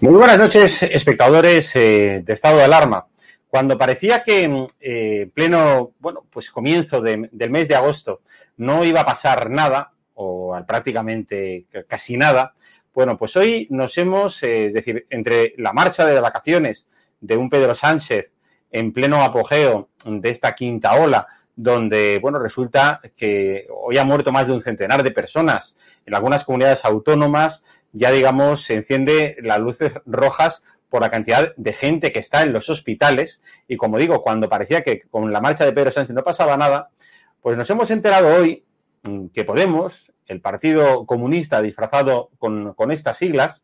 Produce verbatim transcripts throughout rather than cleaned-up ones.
Muy buenas noches, espectadores eh, de Estado de Alarma. Cuando parecía que en eh, pleno, bueno, pues comienzo de, del mes de agosto no iba a pasar nada, o prácticamente casi nada, bueno, pues hoy nos hemos, eh, es decir, entre la marcha de vacaciones de un Pedro Sánchez en pleno apogeo de esta quinta ola, donde, bueno, resulta que hoy ha muerto más de un centenar de personas en algunas comunidades autónomas. Ya, digamos, se enciende las luces rojas por la cantidad de gente que está en los hospitales. Y, como digo, cuando parecía que con la marcha de Pedro Sánchez no pasaba nada, pues nos hemos enterado hoy que Podemos, el Partido Comunista disfrazado con, con estas siglas,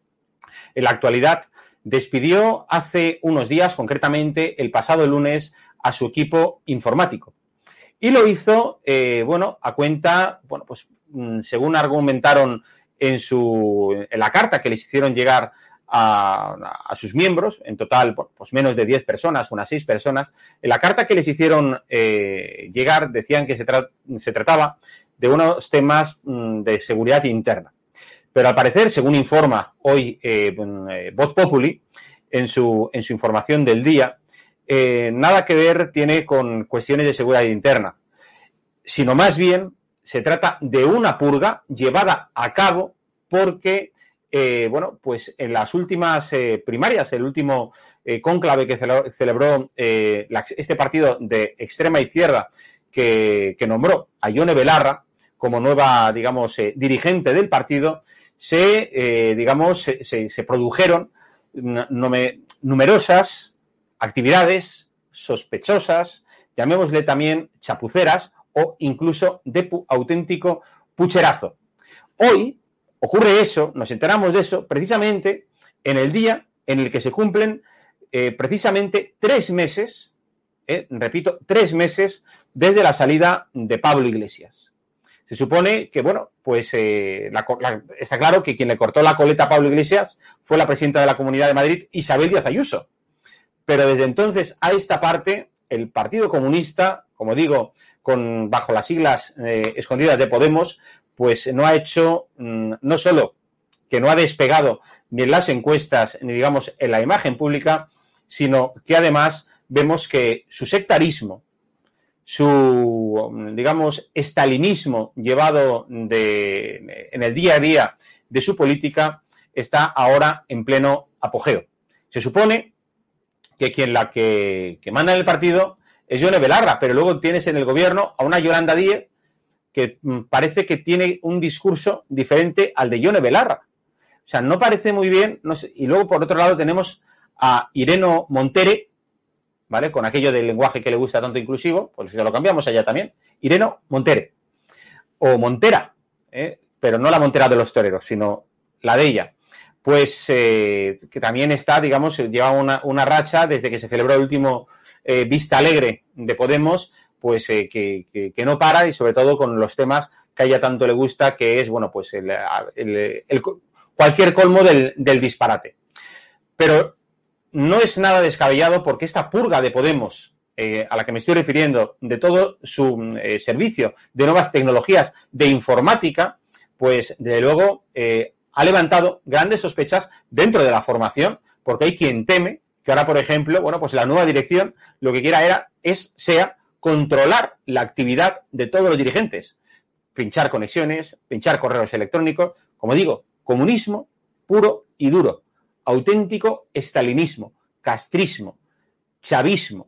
en la actualidad despidió hace unos días, concretamente el pasado lunes, a su equipo informático. Y lo hizo, eh, bueno, a cuenta, bueno, pues según argumentaron en su en la carta que les hicieron llegar a, a sus miembros, en total pues menos de diez personas, unas seis personas, en la carta que les hicieron eh, llegar decían que se, tra se trataba de unos temas de seguridad interna. Pero al parecer, según informa hoy eh, eh, Voz Populi, en su, en su información del día, eh, nada que ver tiene con cuestiones de seguridad interna, sino más bien se trata de una purga llevada a cabo porque, eh, bueno, pues en las últimas eh, primarias, el último eh, cónclave que celebró eh, la, este partido de extrema izquierda que, que nombró a Ione Belarra como nueva, digamos, eh, dirigente del partido, se, eh, digamos, se, se, se produjeron nume, numerosas actividades sospechosas, llamémosle también chapuceras, o incluso de pu auténtico pucherazo. Hoy ocurre eso, nos enteramos de eso, precisamente en el día en el que se cumplen eh, precisamente tres meses, eh, repito, tres meses desde la salida de Pablo Iglesias. Se supone que, bueno, pues eh, la, la, está claro que quien le cortó la coleta a Pablo Iglesias fue la presidenta de la Comunidad de Madrid, Isabel Díaz Ayuso. Pero desde entonces a esta parte, el Partido Comunista, como digo, con bajo las siglas eh, escondidas de Podemos, pues no ha hecho, mmm, no solo que no ha despegado ni en las encuestas, ni digamos en la imagen pública, sino que además vemos que su sectarismo, su, digamos, estalinismo llevado de, en el día a día de su política está ahora en pleno apogeo. Se supone que quien la que, que manda en el partido es Ione Belarra, pero luego tienes en el gobierno a una Yolanda Díez que parece que tiene un discurso diferente al de Ione Belarra. O sea, no parece muy bien. No sé, y luego, por otro lado, tenemos a Irene Montero, ¿vale? Con aquello del lenguaje que le gusta tanto inclusivo, pues si lo cambiamos allá también. Irene Montero. O Montera, ¿eh? Pero no la Montera de los toreros, sino la de ella. Pues eh, que también está, digamos, lleva una, una racha desde que se celebró el último eh, Vista Alegre de Podemos, pues eh, que, que, que no para, y sobre todo con los temas que a ella tanto le gusta, que es, bueno, pues el, el, el, cualquier colmo del, del disparate. Pero no es nada descabellado porque esta purga de Podemos, eh, a la que me estoy refiriendo, de todo su eh, servicio de nuevas tecnologías de informática, pues desde luego eh, ha levantado grandes sospechas dentro de la formación, porque hay quien teme que ahora, por ejemplo, bueno, pues la nueva dirección lo que quiera era, es, sea controlar la actividad de todos los dirigentes, pinchar conexiones, pinchar correos electrónicos, como digo, comunismo puro y duro, auténtico estalinismo, castrismo, chavismo.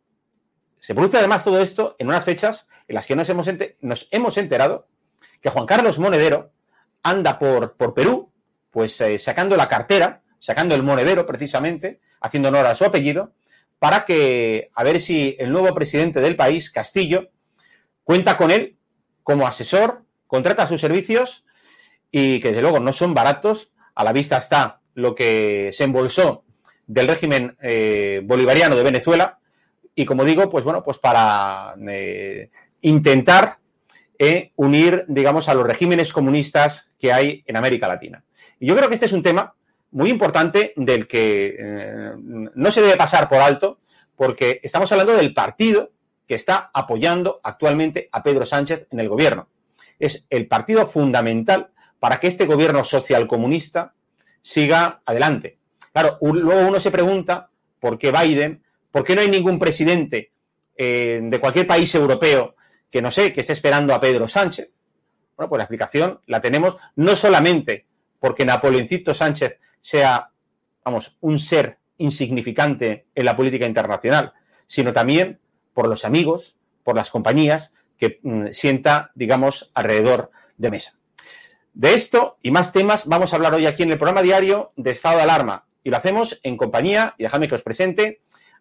Se produce además todo esto en unas fechas en las que nos hemos, enter nos hemos enterado que Juan Carlos Monedero anda por, por Perú, pues eh, sacando la cartera, sacando el monedero precisamente, haciendo honor a su apellido, para que, a ver si el nuevo presidente del país, Castillo, cuenta con él como asesor, contrata sus servicios y que desde luego no son baratos. A la vista está lo que se embolsó del régimen eh, bolivariano de Venezuela y, como digo, pues bueno, pues para eh, intentar eh, unir, digamos, a los regímenes comunistas que hay en América Latina. Y yo creo que este es un tema muy importante del que eh, no se debe pasar por alto, porque estamos hablando del partido que está apoyando actualmente a Pedro Sánchez en el gobierno. Es el partido fundamental para que este gobierno socialcomunista siga adelante. Claro, un, luego uno se pregunta por qué Biden, por qué no hay ningún presidente eh, de cualquier país europeo que, no sé, que esté esperando a Pedro Sánchez. Bueno, pues la explicación la tenemos no solamente porque Napoleoncito Sánchez sea, vamos, un ser insignificante en la política internacional, sino también por los amigos, por las compañías que mmm, sienta, digamos, alrededor de mesa. De esto y más temas vamos a hablar hoy aquí en el programa diario de Estado de Alarma, y lo hacemos en compañía, y dejadme que os presente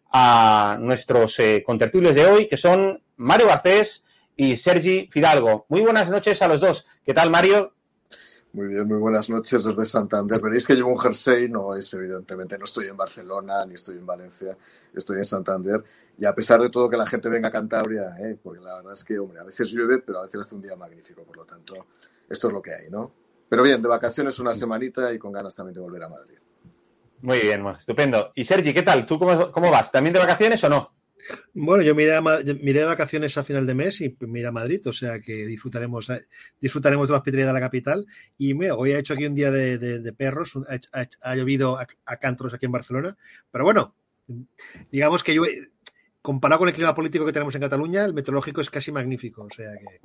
a nuestros eh, contertulios de hoy, que son Mario Garcés y Sergi Fidalgo. Muy buenas noches a los dos. ¿Qué tal, Mario? Muy bien, muy buenas noches desde Santander. Veréis que llevo un jersey, no es evidentemente, no estoy en Barcelona ni estoy en Valencia, estoy en Santander. Y a pesar de todo que la gente venga a Cantabria, ¿eh? Porque la verdad es que, hombre, a veces llueve, pero a veces hace un día magnífico, por lo tanto, esto es lo que hay, ¿no? Pero bien, de vacaciones una semanita y con ganas también de volver a Madrid. Muy bien, bueno, estupendo. Y Sergi, ¿qué tal? ¿Tú cómo, cómo vas? ¿También de vacaciones o no? Bueno, yo miré, a, miré de vacaciones a final de mes y miré a Madrid, o sea que disfrutaremos disfrutaremos de la hospitalidad de la capital. Y mira, hoy he hecho aquí un día de, de, de perros, ha, ha, ha llovido a, a cántaros aquí en Barcelona, pero bueno, digamos que yo, comparado con el clima político que tenemos en Cataluña, el meteorológico es casi magnífico, o sea que...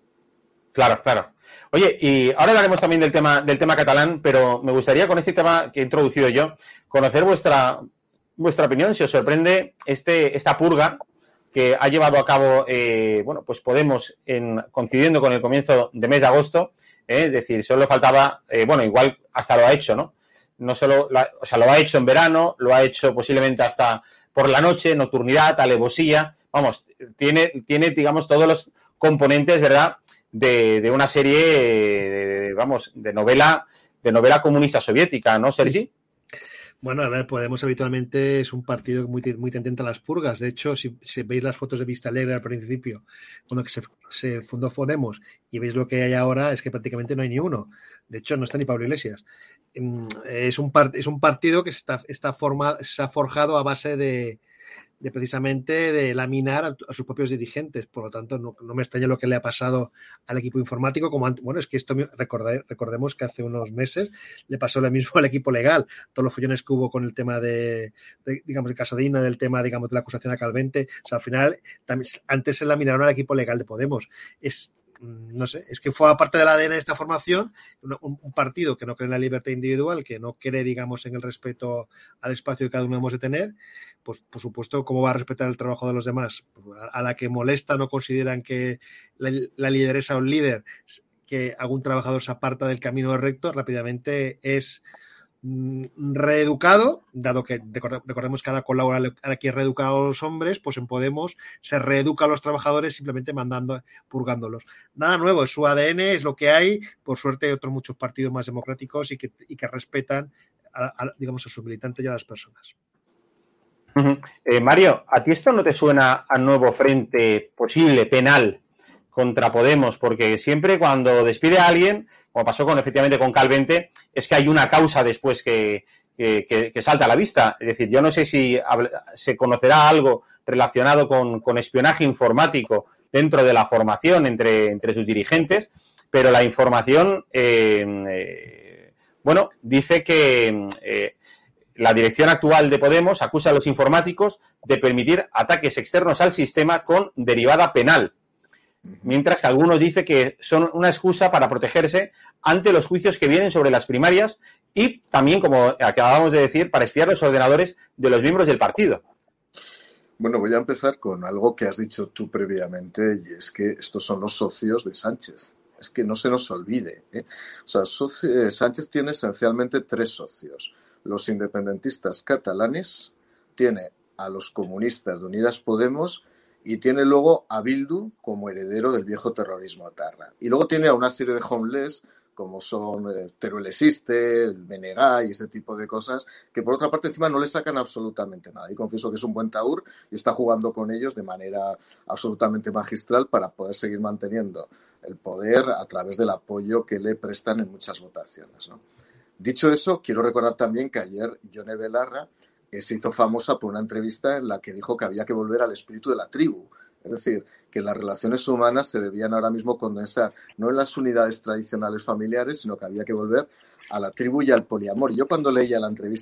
Claro, claro. Oye, y ahora hablaremos también del tema, del tema catalán, pero me gustaría con este tema que he introducido yo, conocer vuestra... vuestra opinión, si os sorprende este, esta purga que ha llevado a cabo, eh, bueno, pues Podemos, en, coincidiendo con el comienzo de mes de agosto, eh, es decir, solo faltaba, eh, bueno, igual hasta lo ha hecho, ¿no? No solo, la, o sea, lo ha hecho en verano, lo ha hecho posiblemente hasta por la noche, nocturnidad, alevosía, vamos, tiene, tiene, digamos, todos los componentes, ¿verdad?, de, de una serie, de, vamos, de novela, de novela comunista soviética, ¿no, Sergi? Bueno, a ver, Podemos habitualmente es un partido muy, muy tendente a las purgas. De hecho, si, si veis las fotos de Vista Alegre al principio, cuando se, se fundó Podemos, y veis lo que hay ahora, es que prácticamente no hay ni uno. De hecho, no está ni Pablo Iglesias. Es un, part, es un partido que está, está forma, se ha forjado a base de, de precisamente de laminar a, a sus propios dirigentes. Por lo tanto, no, no me extraña lo que le ha pasado al equipo informático. Como antes, bueno, es que esto recordé, recordemos que hace unos meses le pasó lo mismo al equipo legal. Todos los follones que hubo con el tema de, de digamos, el caso de Ina, del tema, digamos, de la acusación a Calvente. O sea, al final, también, antes se laminaron al equipo legal de Podemos. Es no sé, es que fue parte del A D N de esta formación, un, un partido que no cree en la libertad individual, que no cree, digamos, en el respeto al espacio que cada uno hemos de tener, pues por supuesto, ¿cómo va a respetar el trabajo de los demás? A, a la que molesta, no consideran que la, la lideresa o el líder, que algún trabajador se aparta del camino recto, rápidamente es reeducado, dado que recordemos que ahora colabora aquí reeducado a los hombres, pues en Podemos se reeduca a los trabajadores simplemente mandando, purgándolos. Nada nuevo, es su A D N, es lo que hay. Por suerte hay otros muchos partidos más democráticos y que, y que respetan a, a, digamos, a sus militantes y a las personas. Uh-huh. Eh, Mario, ¿a ti esto no te suena a nuevo frente posible penal contra Podemos? Porque siempre cuando despide a alguien, como pasó con efectivamente con Calvente, es que hay una causa después que, que, que, que salta a la vista. Es decir, yo no sé si se conocerá algo relacionado con, con espionaje informático dentro de la formación entre, entre sus dirigentes, pero la información, eh, eh, bueno, dice que eh, la dirección actual de Podemos acusa a los informáticos de permitir ataques externos al sistema con derivada penal, mientras que algunos dicen que son una excusa para protegerse ante los juicios que vienen sobre las primarias y también, como acabamos de decir, para espiar los ordenadores de los miembros del partido. Bueno, voy a empezar con algo que has dicho tú previamente, y es que estos son los socios de Sánchez. Es que no se nos olvide, ¿eh? O sea, socio, Sánchez tiene esencialmente tres socios. Los independentistas catalanes, tiene a los comunistas de Unidas Podemos y tiene luego a Bildu como heredero del viejo terrorismo etarra. Y luego tiene a una serie de homeless, como son eh, Teruel Existe, el B N G y ese tipo de cosas, que por otra parte encima no le sacan absolutamente nada. Y confieso que es un buen taur y está jugando con ellos de manera absolutamente magistral para poder seguir manteniendo el poder a través del apoyo que le prestan en muchas votaciones, ¿no? Dicho eso, quiero recordar también que ayer Yone Belarra eh, se hizo famosa por una entrevista en la que dijo que había que volver al espíritu de la tribu. Es decir, que las relaciones humanas se debían ahora mismo condensar no en las unidades tradicionales familiares, sino que había que volver a la tribu y al poliamor. Y yo cuando leía la entrevista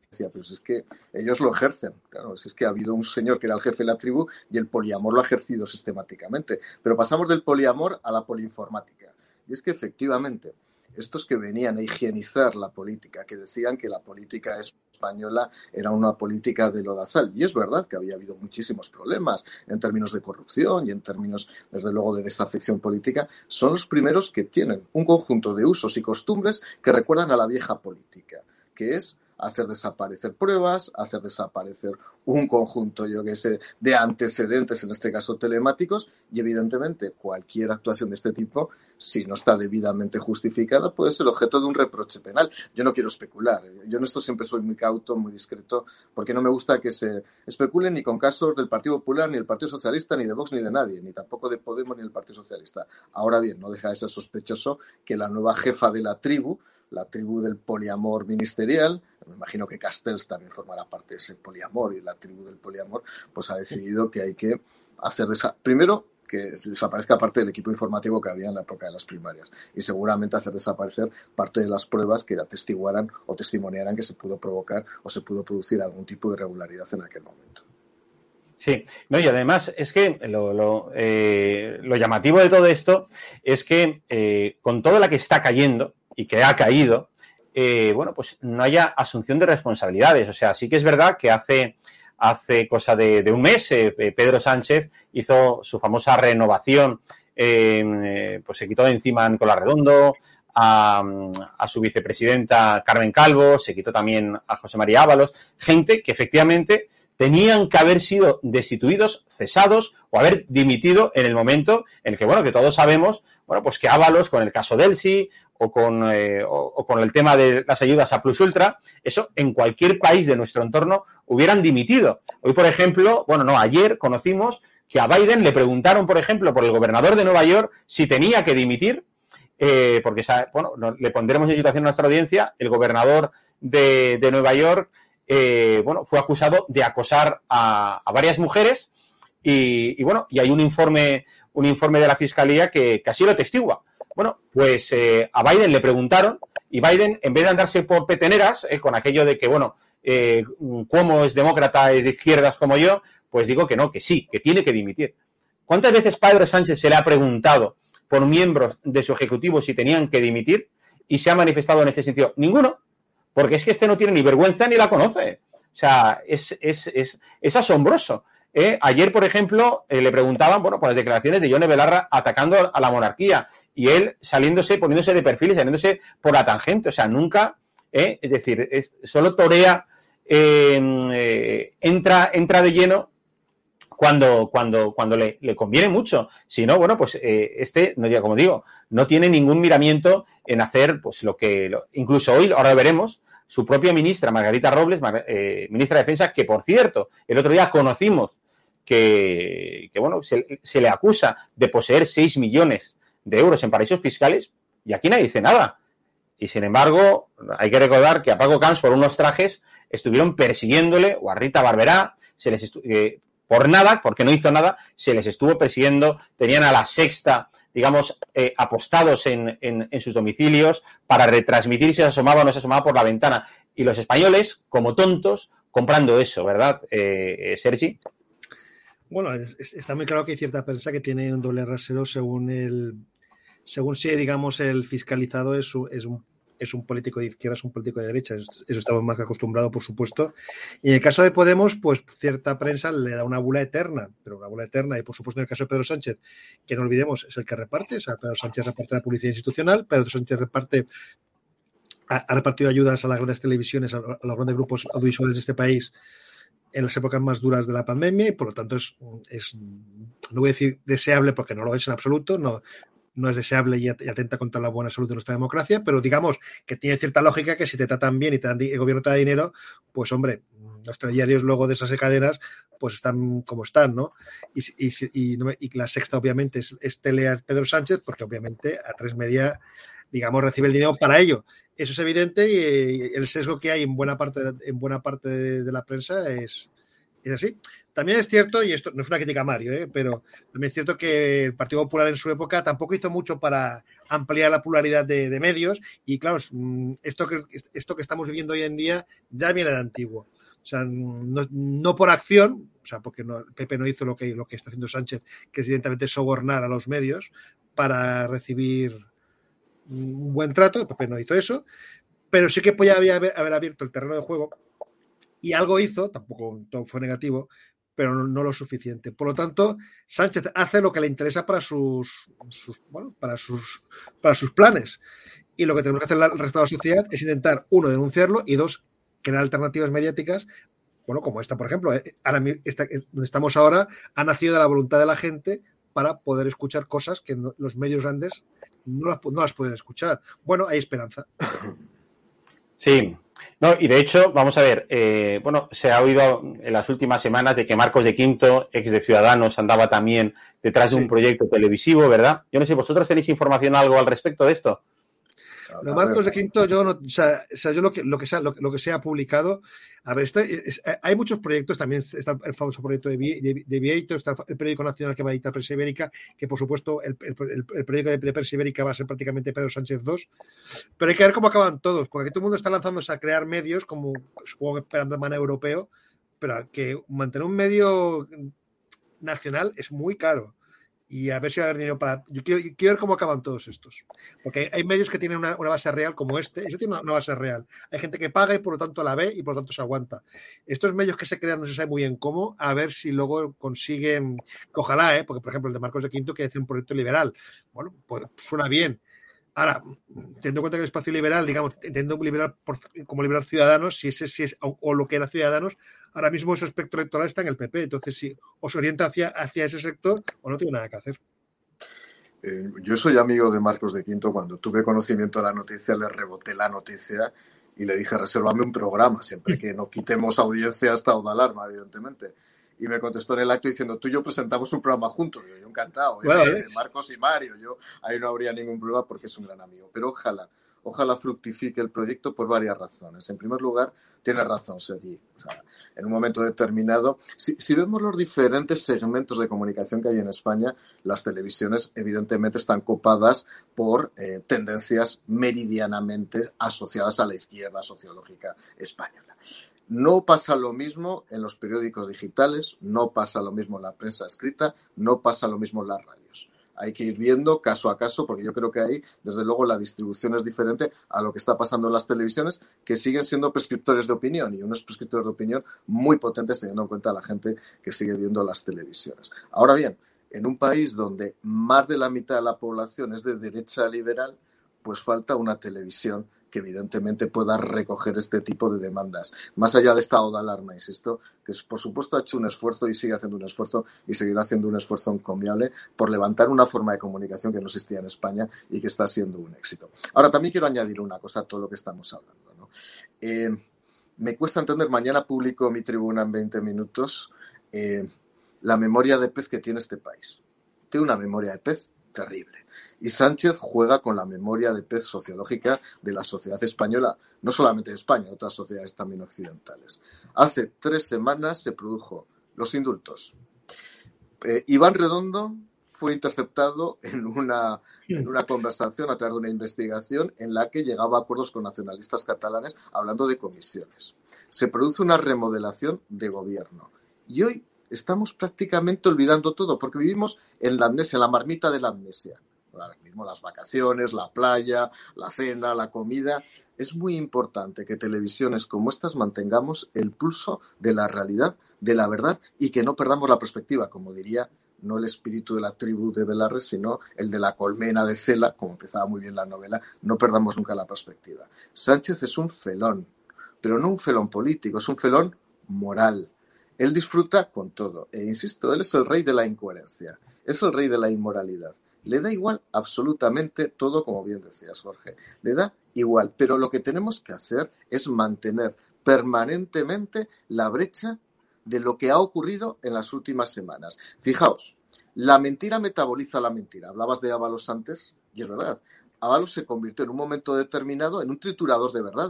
decía, pero si es que ellos lo ejercen. Claro, si es que ha habido un señor que era el jefe de la tribu y el poliamor lo ha ejercido sistemáticamente. Pero pasamos del poliamor a la poliinformática. Y es que efectivamente, estos que venían a higienizar la política, que decían que la política española era una política de lodazal. Y es verdad que había habido muchísimos problemas en términos de corrupción y en términos, desde luego, de desafección política. Son los primeros que tienen un conjunto de usos y costumbres que recuerdan a la vieja política, que es hacer desaparecer pruebas, hacer desaparecer un conjunto, yo que sé, de antecedentes, en este caso telemáticos, y evidentemente cualquier actuación de este tipo, si no está debidamente justificada, puede ser objeto de un reproche penal. Yo no quiero especular, yo en esto siempre soy muy cauto, muy discreto, porque no me gusta que se especule ni con casos del Partido Popular, ni del Partido Socialista, ni de Vox, ni de nadie, ni tampoco de Podemos, ni del Partido Socialista. Ahora bien, no deja de ser sospechoso que la nueva jefa de la tribu, la tribu del poliamor ministerial, me imagino que Castells también formará parte de ese poliamor y la tribu del poliamor, pues ha decidido que hay que hacer desa- primero que desaparezca parte del equipo informativo que había en la época de las primarias y seguramente hacer desaparecer parte de las pruebas que atestiguaran o testimoniaran que se pudo provocar o se pudo producir algún tipo de irregularidad en aquel momento. Sí, no, y además es que lo, lo, eh, lo llamativo de todo esto es que eh, con toda la que está cayendo y que ha caído, eh, bueno, pues no haya asunción de responsabilidades. O sea, sí que es verdad que hace, hace cosa de, de un mes eh, Pedro Sánchez hizo su famosa renovación, eh, pues se quitó de encima a Nicolás Redondo, a, a su vicepresidenta Carmen Calvo, se quitó también a José María Ábalos, gente que efectivamente tenían que haber sido destituidos, cesados o haber dimitido en el momento en el que, bueno, que todos sabemos, bueno, pues que Ábalos con el caso Delsi o con, eh, o, o con el tema de las ayudas a Plus Ultra, eso en cualquier país de nuestro entorno hubieran dimitido. Hoy, por ejemplo, bueno, no, ayer conocimos que a Biden le preguntaron, por ejemplo, por el gobernador de Nueva York si tenía que dimitir, eh, porque, bueno, no, le pondremos en situación a nuestra audiencia, el gobernador de, de Nueva York, Eh, bueno, fue acusado de acosar a, a varias mujeres y, y, bueno, y hay un informe un informe de la Fiscalía que, que así lo atestigua. Bueno, pues eh, a Biden le preguntaron y Biden, en vez de andarse por peteneras, eh, con aquello de que, bueno, eh, como es demócrata, es de izquierdas como yo, pues digo que no, que sí, que tiene que dimitir. ¿Cuántas veces Pedro Sánchez se le ha preguntado por miembros de su ejecutivo si tenían que dimitir y se ha manifestado en ese sentido? Ninguno. Porque es que este no tiene ni vergüenza ni la conoce. O sea, es, es, es, es asombroso. ¿eh? Ayer, por ejemplo, eh, le preguntaban, bueno, por las declaraciones de Yone Belarra atacando a la monarquía y él saliéndose, poniéndose de perfil y saliéndose por la tangente. O sea, nunca, ¿eh? es decir, es, solo torea, eh, eh, entra, entra de lleno cuando, cuando, cuando le, le conviene mucho. Si no, bueno, pues eh, este, no diga como digo, no tiene ningún miramiento en hacer pues lo que, lo, incluso hoy, ahora veremos, su propia ministra, Margarita Robles, eh, ministra de Defensa, que por cierto, el otro día conocimos que, que bueno, se, se le acusa de poseer seis millones de euros en paraísos fiscales y aquí nadie dice nada. Y sin embargo, hay que recordar que a Paco Camps por unos trajes estuvieron persiguiéndole, o a Rita Barberá, se les estu- eh, por nada, porque no hizo nada, se les estuvo persiguiendo, tenían a la Sexta, digamos, eh, apostados en, en, en sus domicilios para retransmitir si se asomaba o no se asomaba por la ventana. Y los españoles, como tontos, comprando eso, ¿verdad, eh, Sergi? Bueno, es, está muy claro que hay cierta prensa que tiene un doble rasero según el, según si, digamos, el fiscalizado es, es un es un político de izquierda, es un político de derecha. Eso estamos más que acostumbrados, por supuesto. Y en el caso de Podemos, pues cierta prensa le da una bula eterna, pero una bula eterna. Y por supuesto, en el caso de Pedro Sánchez, que no olvidemos, es el que reparte. O sea, Pedro Sánchez reparte la publicidad institucional, Pedro Sánchez reparte, ha, ha repartido ayudas a las grandes televisiones, a, a los grandes grupos audiovisuales de este país en las épocas más duras de la pandemia y por lo tanto es, es no voy a decir deseable porque no lo es en absoluto, no, no es deseable y atenta contra la buena salud de nuestra democracia, pero digamos que tiene cierta lógica que si te tratan bien y te dan, el gobierno te da dinero, pues hombre, los telediarios luego de esas cadenas pues están como están, ¿no? Y, y, y, y la Sexta obviamente es, es tele a Pedro Sánchez porque obviamente a Tres Media, digamos, recibe el dinero para ello. Eso es evidente y el sesgo que hay en buena parte de, en buena parte de, de la prensa es, es así. También es cierto, y esto no es una crítica a Mario, ¿eh? Pero también es cierto que el Partido Popular en su época tampoco hizo mucho para ampliar la pluralidad de, de medios y claro, esto que, esto que estamos viviendo hoy en día ya viene de antiguo. O sea, no, no por acción, o sea, porque no, P P no hizo lo que, lo que está haciendo Sánchez, que es evidentemente sobornar a los medios para recibir un buen trato. P P no hizo eso, pero sí que podía haber, haber abierto el terreno de juego y algo hizo, tampoco todo fue negativo, pero no, no lo suficiente. Por lo tanto, Sánchez hace lo que le interesa para sus, sus bueno, para sus, para sus planes. Y lo que tenemos que hacer el resto de la sociedad es intentar, uno, denunciarlo y dos, crear alternativas mediáticas, bueno, como esta, por ejemplo. Ahora, esta, donde estamos ahora, ha nacido de la voluntad de la gente para poder escuchar cosas que no, los medios grandes no las, no las pueden escuchar. Bueno, hay esperanza. Sí. No, y de hecho, vamos a ver, eh, bueno, se ha oído en las últimas semanas de que Marcos de Quinto, ex de Ciudadanos, andaba también detrás de un sí. proyecto televisivo, ¿verdad? Yo no sé, ¿vosotros tenéis información algo al respecto de esto? Lo Marcos de Quinto, yo no, o sea, o sea yo lo que, lo que se ha, lo, lo que se ha publicado, a ver, este, es, hay muchos proyectos, también está el famoso proyecto de, de, de Vieito, está el periódico nacional que va a editar Prensa Ibérica, que por supuesto el, el, el, el periódico de, de Prensa Ibérica va a ser prácticamente Pedro Sánchez dos, pero hay que ver cómo acaban todos, porque aquí todo el mundo está lanzándose a crear medios, como supongo esperando de manera europeo, pero que mantener un medio nacional es muy caro. Y a ver si va a haber dinero para... Yo quiero, quiero ver cómo acaban todos estos. Porque hay medios que tienen una, una base real como este. Eso tiene una, una base real. Hay gente que paga y por lo tanto la ve y por lo tanto se aguanta. Estos medios que se crean no se sabe muy bien cómo, a ver si luego consiguen... Que ojalá, ¿eh? Porque por ejemplo el de Marcos de Quinto que hace un proyecto liberal. Bueno, pues suena bien. Ahora, teniendo en cuenta que el espacio liberal, digamos, entendiendo liberal por, como liberal Ciudadanos, si ese si es o, o lo que era Ciudadanos, ahora mismo ese espectro electoral está en el P P. Entonces, si os orienta hacia, hacia ese sector, o no tiene nada que hacer. Eh, yo soy amigo de Marcos de Quinto. Cuando tuve conocimiento de la noticia, le reboté la noticia y le dije, resérvame un programa, siempre que no quitemos audiencia a estado de alarma, evidentemente. Y me contestó en el acto diciendo, tú y yo presentamos un programa juntos. Yo, yo encantado, bueno, ¿eh? ¿eh? Marcos y Mario, yo ahí no habría ningún problema porque es un gran amigo. Pero ojalá, ojalá fructifique el proyecto por varias razones. En primer lugar, tiene razón Sergi. O sea, en un momento determinado, si, si vemos los diferentes segmentos de comunicación que hay en España, las televisiones evidentemente están copadas por eh, tendencias meridianamente asociadas a la izquierda sociológica española. No pasa lo mismo en los periódicos digitales, no pasa lo mismo en la prensa escrita, no pasa lo mismo en las radios. Hay que ir viendo caso a caso, porque yo creo que ahí, desde luego, la distribución es diferente a lo que está pasando en las televisiones, que siguen siendo prescriptores de opinión, y unos prescriptores de opinión muy potentes teniendo en cuenta a la gente que sigue viendo las televisiones. Ahora bien, en un país donde más de la mitad de la población es de derecha liberal, pues falta una televisión que evidentemente pueda recoger este tipo de demandas. Más allá de estado de alarma, insisto, que por supuesto ha hecho un esfuerzo y sigue haciendo un esfuerzo y seguirá haciendo un esfuerzo encomiable por levantar una forma de comunicación que no existía en España y que está siendo un éxito. Ahora, también quiero añadir una cosa a todo lo que estamos hablando, ¿no? Eh, me cuesta entender, mañana publico mi tribuna en veinte minutos, eh, la memoria de pez que tiene este país. Tiene una memoria de pez terrible. Y Sánchez juega con la memoria de pez sociológica de la sociedad española, no solamente de España, otras sociedades también occidentales. Hace tres semanas se produjo los indultos. Eh, Iván Redondo fue interceptado en una, en una conversación a través de una investigación en la que llegaba a acuerdos con nacionalistas catalanes hablando de comisiones. Se produce una remodelación de gobierno. Y hoy estamos prácticamente olvidando todo, porque vivimos en la amnesia, en la marmita de la amnesia. Ahora mismo las vacaciones, la playa, la cena, la comida. Es muy importante que televisiones como estas mantengamos el pulso de la realidad, de la verdad, y que no perdamos la perspectiva, como diría, no el espíritu de la tribu de Belarres, sino el de la colmena de Cela, como empezaba muy bien la novela, no perdamos nunca la perspectiva. Sánchez es un felón, pero no un felón político, es un felón moral. Él disfruta con todo. E insisto, él es el rey de la incoherencia. Es el rey de la inmoralidad. Le da igual absolutamente todo, como bien decías, Jorge. Le da igual. Pero lo que tenemos que hacer es mantener permanentemente la brecha de lo que ha ocurrido en las últimas semanas. Fijaos, la mentira metaboliza la mentira. Hablabas de Ábalos antes, y es verdad. Ábalos se convirtió en un momento determinado en un triturador de verdades.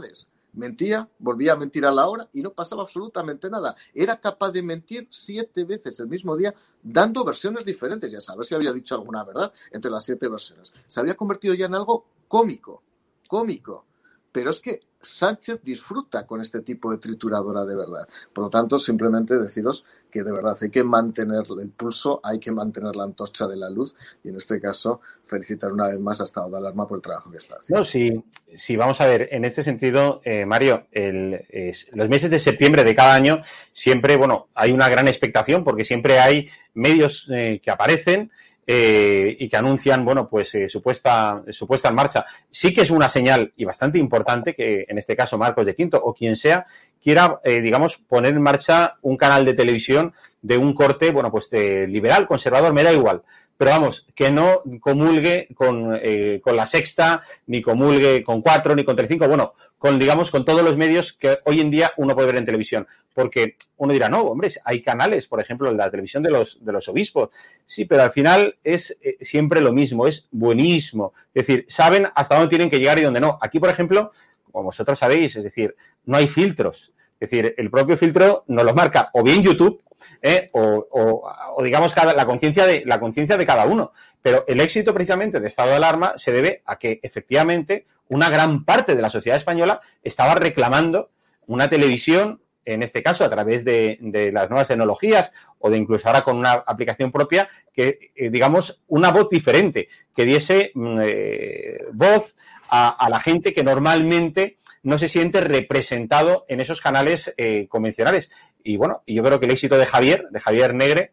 Mentía, volvía a mentir a la hora y no pasaba absolutamente nada. Era capaz de mentir siete veces el mismo día, dando versiones diferentes. Ya sabes si había dicho alguna verdad entre las siete versiones. Se había convertido ya en algo cómico, cómico. Pero es que Sánchez disfruta con este tipo de trituradora de verdad. Por lo tanto, simplemente deciros que de verdad hay que mantener el pulso, hay que mantener la antorcha de la luz y en este caso felicitar una vez más a Estado de Alarma por el trabajo que está haciendo. No, sí, sí, vamos a ver, en este sentido, eh, Mario, el, es, los meses de septiembre de cada año siempre, bueno, hay una gran expectación porque siempre hay medios eh, que aparecen Eh, y que anuncian, bueno, pues eh, supuesta, supuesta en marcha. Sí que es una señal y bastante importante que, en este caso, Marcos de Quinto o quien sea, quiera, eh, digamos, poner en marcha un canal de televisión de un corte, bueno, pues de liberal, conservador, me da igual. Pero vamos, que no comulgue con, eh, con La Sexta, ni comulgue con Cuatro, ni con Telecinco, bueno, con, digamos, con todos los medios que hoy en día uno puede ver en televisión. Porque uno dirá, no, hombre, hay canales, por ejemplo, la televisión de los, de los obispos. Sí, pero al final es eh, siempre lo mismo, es buenísimo. Es decir, saben hasta dónde tienen que llegar y dónde no. Aquí, por ejemplo, como vosotros sabéis, es decir, no hay filtros. Es decir, el propio filtro nos lo marca o bien YouTube, ¿eh? o, o, o digamos cada, la conciencia de la conciencia de cada uno. Pero el éxito precisamente de estado de alarma se debe a que efectivamente una gran parte de la sociedad española estaba reclamando una televisión, en este caso a través de, de las nuevas tecnologías o de incluso ahora con una aplicación propia, que eh, digamos una voz diferente, que diese eh, voz a, a la gente que normalmente no se siente representado en esos canales eh, convencionales. Y bueno, yo creo que el éxito de Javier, de Javier Negre,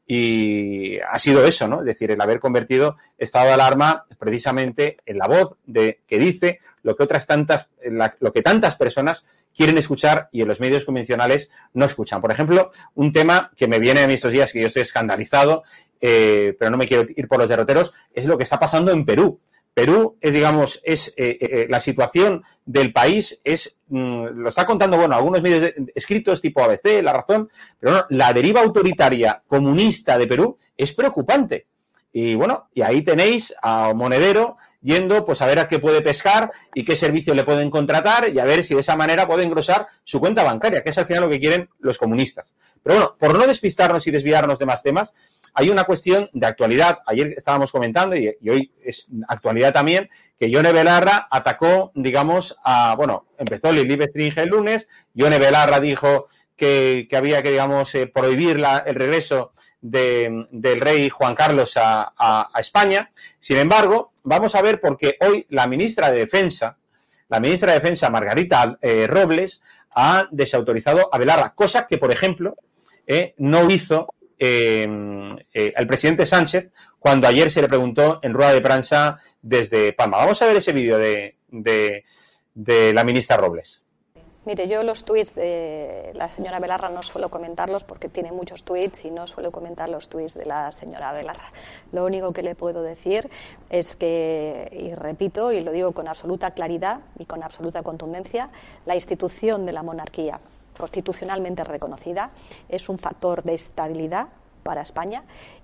y ha sido eso, ¿no? Es decir, el haber convertido estado de alarma precisamente en la voz de que dice lo que otras tantas, la, lo que tantas personas quieren escuchar y en los medios convencionales no escuchan. Por ejemplo, un tema que me viene en estos días que yo estoy escandalizado, eh, pero no me quiero ir por los derroteros, es lo que está pasando en Perú. Perú es, digamos, es eh, eh, la situación del país es, mmm, lo está contando, bueno, algunos medios de, escritos tipo A B C, La Razón, pero no, la deriva autoritaria comunista de Perú es preocupante. Y bueno, y ahí tenéis a Monedero yendo pues a ver a qué puede pescar y qué servicio le pueden contratar y a ver si de esa manera puede engrosar su cuenta bancaria, que es al final lo que quieren los comunistas. Pero bueno, por no despistarnos y desviarnos de más temas, hay una cuestión de actualidad. Ayer estábamos comentando, y, y hoy es actualidad también, que Yone Belarra atacó, digamos, a, bueno, empezó Lili Bestringe el lunes, Yone Belarra dijo que, que había que, digamos, eh, prohibir la, el regreso de, del rey Juan Carlos a, a, a España. Sin embargo, vamos a ver porque hoy la ministra de Defensa, la ministra de Defensa, Margarita eh, Robles, ha desautorizado a Belarra, cosa que, por ejemplo, eh, no hizo Eh, eh, el presidente Sánchez cuando ayer se le preguntó en rueda de prensa desde Palma. Vamos a ver ese vídeo de, de, de la ministra Robles. Mire, yo los tuits de la señora Belarra no suelo comentarlos porque tiene muchos tuits y no suelo comentar los tuits de la señora Belarra. Lo único que le puedo decir es que, y repito, y lo digo con absoluta claridad y con absoluta contundencia, la institución de la monarquía constitucionalmente reconocida es un factor de estabilidad para España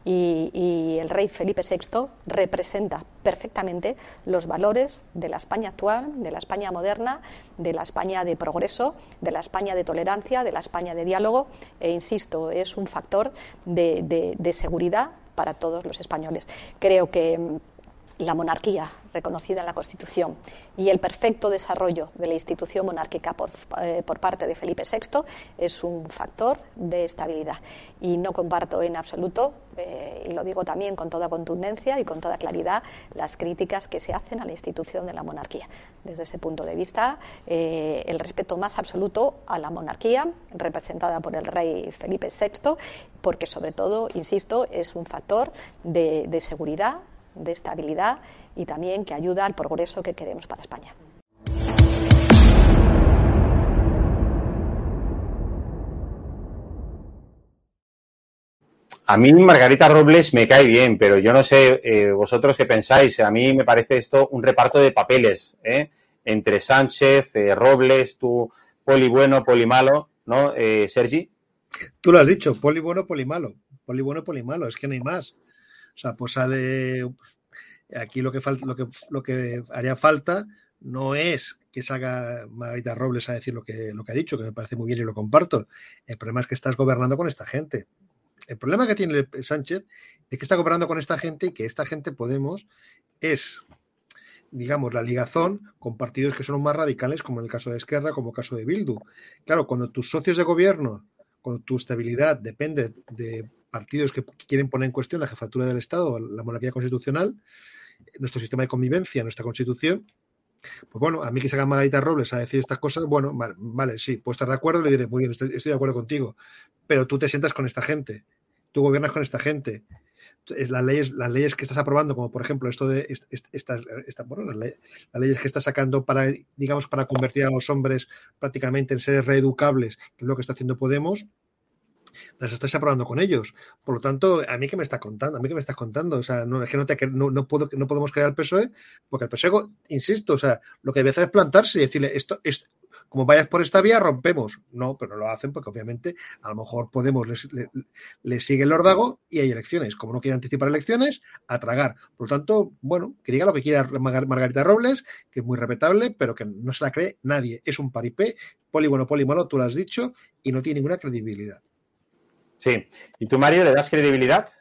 y, y el rey Felipe sexto representa perfectamente los valores de la España actual, de la España moderna, de la España de progreso, de la España de tolerancia, de la España de diálogo e insisto, es un factor de, de, de seguridad para todos los españoles. Creo que la monarquía reconocida en la Constitución y el perfecto desarrollo de la institución monárquica por, eh, por parte de Felipe sexto es un factor de estabilidad. Y no comparto en absoluto, eh, y lo digo también con toda contundencia y con toda claridad, las críticas que se hacen a la institución de la monarquía. Desde ese punto de vista, eh, el respeto más absoluto a la monarquía, representada por el rey Felipe sexto, porque sobre todo, insisto, es un factor de, de seguridad, de estabilidad y también que ayuda al progreso que queremos para España. A mí Margarita Robles me cae bien, pero yo no sé eh, vosotros qué pensáis. A mí me parece esto un reparto de papeles, ¿eh? Entre Sánchez, eh, Robles, tú, poli bueno, poli malo, ¿no, eh, Sergi? Tú lo has dicho, poli bueno, poli malo. Poli bueno, poli malo, es que no hay más. O sea, pues sale aquí lo que falta, lo que lo que haría falta, no es que salga Margarita Robles a decir lo que, lo que ha dicho, que me parece muy bien y lo comparto. El problema es que estás gobernando con esta gente. El problema que tiene Sánchez es que está gobernando con esta gente y que esta gente, Podemos, es, digamos, la ligazón con partidos que son más radicales, como en el caso de Esquerra, como el caso de Bildu. Claro, cuando tus socios de gobierno, cuando tu estabilidad depende de partidos que quieren poner en cuestión la jefatura del Estado, la monarquía constitucional, nuestro sistema de convivencia, nuestra constitución, pues bueno, a mí que salga Margarita Robles a decir estas cosas, bueno, vale, vale, sí, puedo estar de acuerdo, le diré, muy bien, estoy, estoy de acuerdo contigo, pero tú te sientas con esta gente, tú gobiernas con esta gente. Las leyes, las leyes que estás aprobando, como por ejemplo esto de estas, esta, bueno, las, leyes, las leyes que estás sacando para, digamos, para convertir a los hombres prácticamente en seres reeducables, que es lo que está haciendo Podemos, las estás aprobando con ellos. Por lo tanto, ¿a mí qué me estás contando? ¿A mí qué me estás contando? O sea, no, es que no, te, no, no, puedo, no podemos crear el P S O E, porque el P S O E, insisto, o sea, lo que debe hacer es plantarse y decirle, esto es, como vayas por esta vía, rompemos. No, pero no lo hacen porque obviamente a lo mejor Podemos les, les, les sigue el órdago y hay elecciones. Como no quiere anticipar elecciones, a tragar. Por lo tanto, bueno, que diga lo que quiera Margarita Robles, que es muy respetable, pero que no se la cree nadie. Es un paripé, poli bueno, poli malo, tú lo has dicho, y no tiene ninguna credibilidad. Sí. ¿Y tú, Mario, le das credibilidad?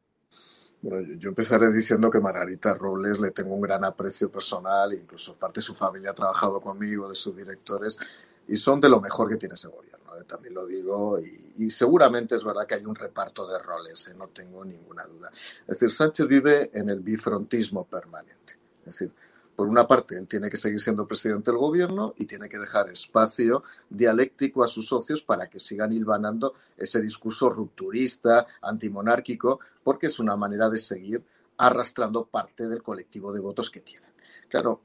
Bueno, yo empezaré diciendo que Margarita Robles le tengo un gran aprecio personal, incluso parte de su familia ha trabajado conmigo, de sus directores, y son de lo mejor que tiene ese gobierno, ¿eh? También lo digo, y, y seguramente es verdad que hay un reparto de roles, ¿eh? No tengo ninguna duda. Es decir, Sánchez vive en el bifrontismo permanente, es decir, por una parte, él tiene que seguir siendo presidente del gobierno y tiene que dejar espacio dialéctico a sus socios para que sigan hilvanando ese discurso rupturista, antimonárquico, porque es una manera de seguir arrastrando parte del colectivo de votos que tienen. Claro,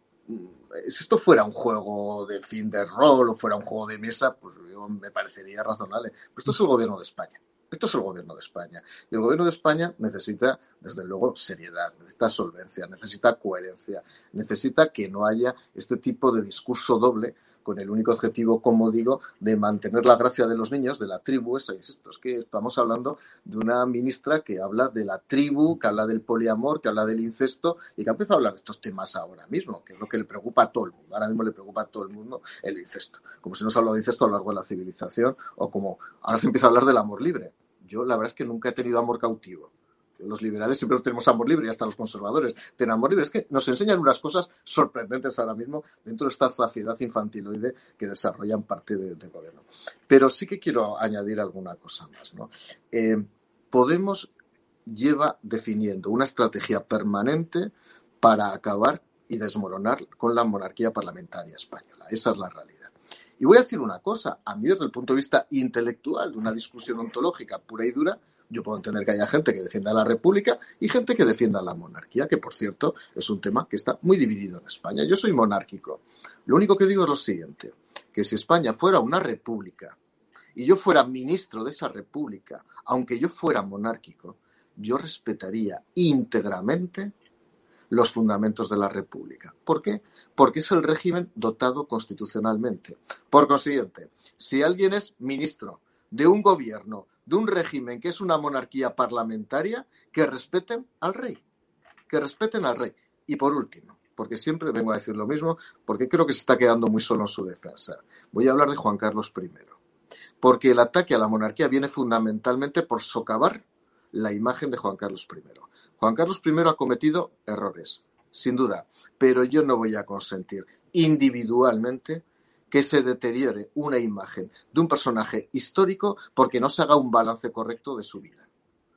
si esto fuera un juego de fin de rol o fuera un juego de mesa, pues yo me parecería razonable. Pero esto es el gobierno de España. Esto es el gobierno de España. Y el gobierno de España necesita, desde luego, seriedad, necesita solvencia, necesita coherencia, necesita que no haya este tipo de discurso doble con el único objetivo, como digo, de mantener la gracia de los niños, de la tribu esa. Es esto, es que estamos hablando de una ministra que habla de la tribu, que habla del poliamor, que habla del incesto y que ha empezado a hablar de estos temas ahora mismo, que es lo que le preocupa a todo el mundo. Ahora mismo le preocupa a todo el mundo el incesto. Como si no se ha hablado de incesto a lo largo de la civilización, o como ahora se empieza a hablar del amor libre. Yo la verdad es que nunca he tenido amor cautivo. Los liberales siempre tenemos amor libre y hasta los conservadores tienen amor libre. Es que nos enseñan unas cosas sorprendentes ahora mismo dentro de esta zafiedad infantiloide que desarrollan parte del de gobierno. Pero sí que quiero añadir alguna cosa más, ¿no? Eh, Podemos lleva definiendo una estrategia permanente para acabar y desmoronar con la monarquía parlamentaria española. Esa es la realidad. Y voy a decir una cosa, a mí desde el punto de vista intelectual, de una discusión ontológica pura y dura, yo puedo entender que haya gente que defienda la República y gente que defienda la monarquía, que por cierto es un tema que está muy dividido en España. Yo soy monárquico. Lo único que digo es lo siguiente, que si España fuera una república y yo fuera ministro de esa república, aunque yo fuera monárquico, yo respetaría íntegramente los fundamentos de la república. ¿Por qué? Porque es el régimen dotado constitucionalmente. Por consiguiente, si alguien es ministro de un gobierno, de un régimen que es una monarquía parlamentaria, que respeten al rey, que respeten al rey. Y por último, porque siempre vengo a decir lo mismo, porque creo que se está quedando muy solo en su defensa, voy a hablar de Juan Carlos primero, porque el ataque a la monarquía viene fundamentalmente por socavar la imagen de Juan Carlos primero. Juan Carlos primero ha cometido errores, sin duda, pero yo no voy a consentir individualmente que se deteriore una imagen de un personaje histórico porque no se haga un balance correcto de su vida.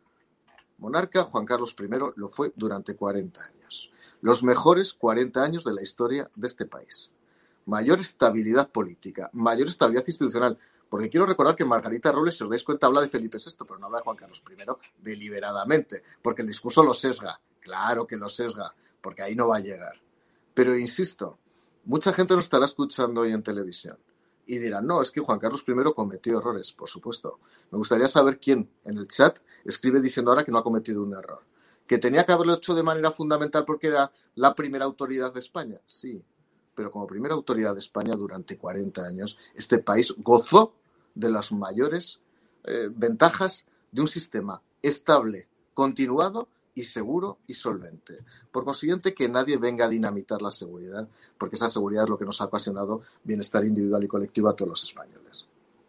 Monarca, Juan Carlos primero lo fue durante cuarenta años. Los mejores cuarenta años de la historia de este país. Mayor estabilidad política, mayor estabilidad institucional. Porque quiero recordar que Margarita Robles, si os dais cuenta, habla de Felipe sexto, pero no habla de Juan Carlos primero deliberadamente, porque el discurso lo sesga. Claro que lo sesga, porque ahí no va a llegar. Pero insisto, mucha gente nos estará escuchando hoy en televisión y dirán, no, es que Juan Carlos primero cometió errores, por supuesto. Me gustaría saber quién en el chat escribe diciendo ahora que no ha cometido un error. ¿Que tenía que haberlo hecho de manera fundamental porque era la primera autoridad de España? Sí, pero como primera autoridad de España durante cuarenta años, este país gozó de las mayores eh, ventajas de un sistema estable, continuado y seguro y solvente. Por consiguiente, que nadie venga a dinamitar la seguridad, porque esa seguridad es lo que nos ha apasionado bienestar individual y colectivo a todos los españoles.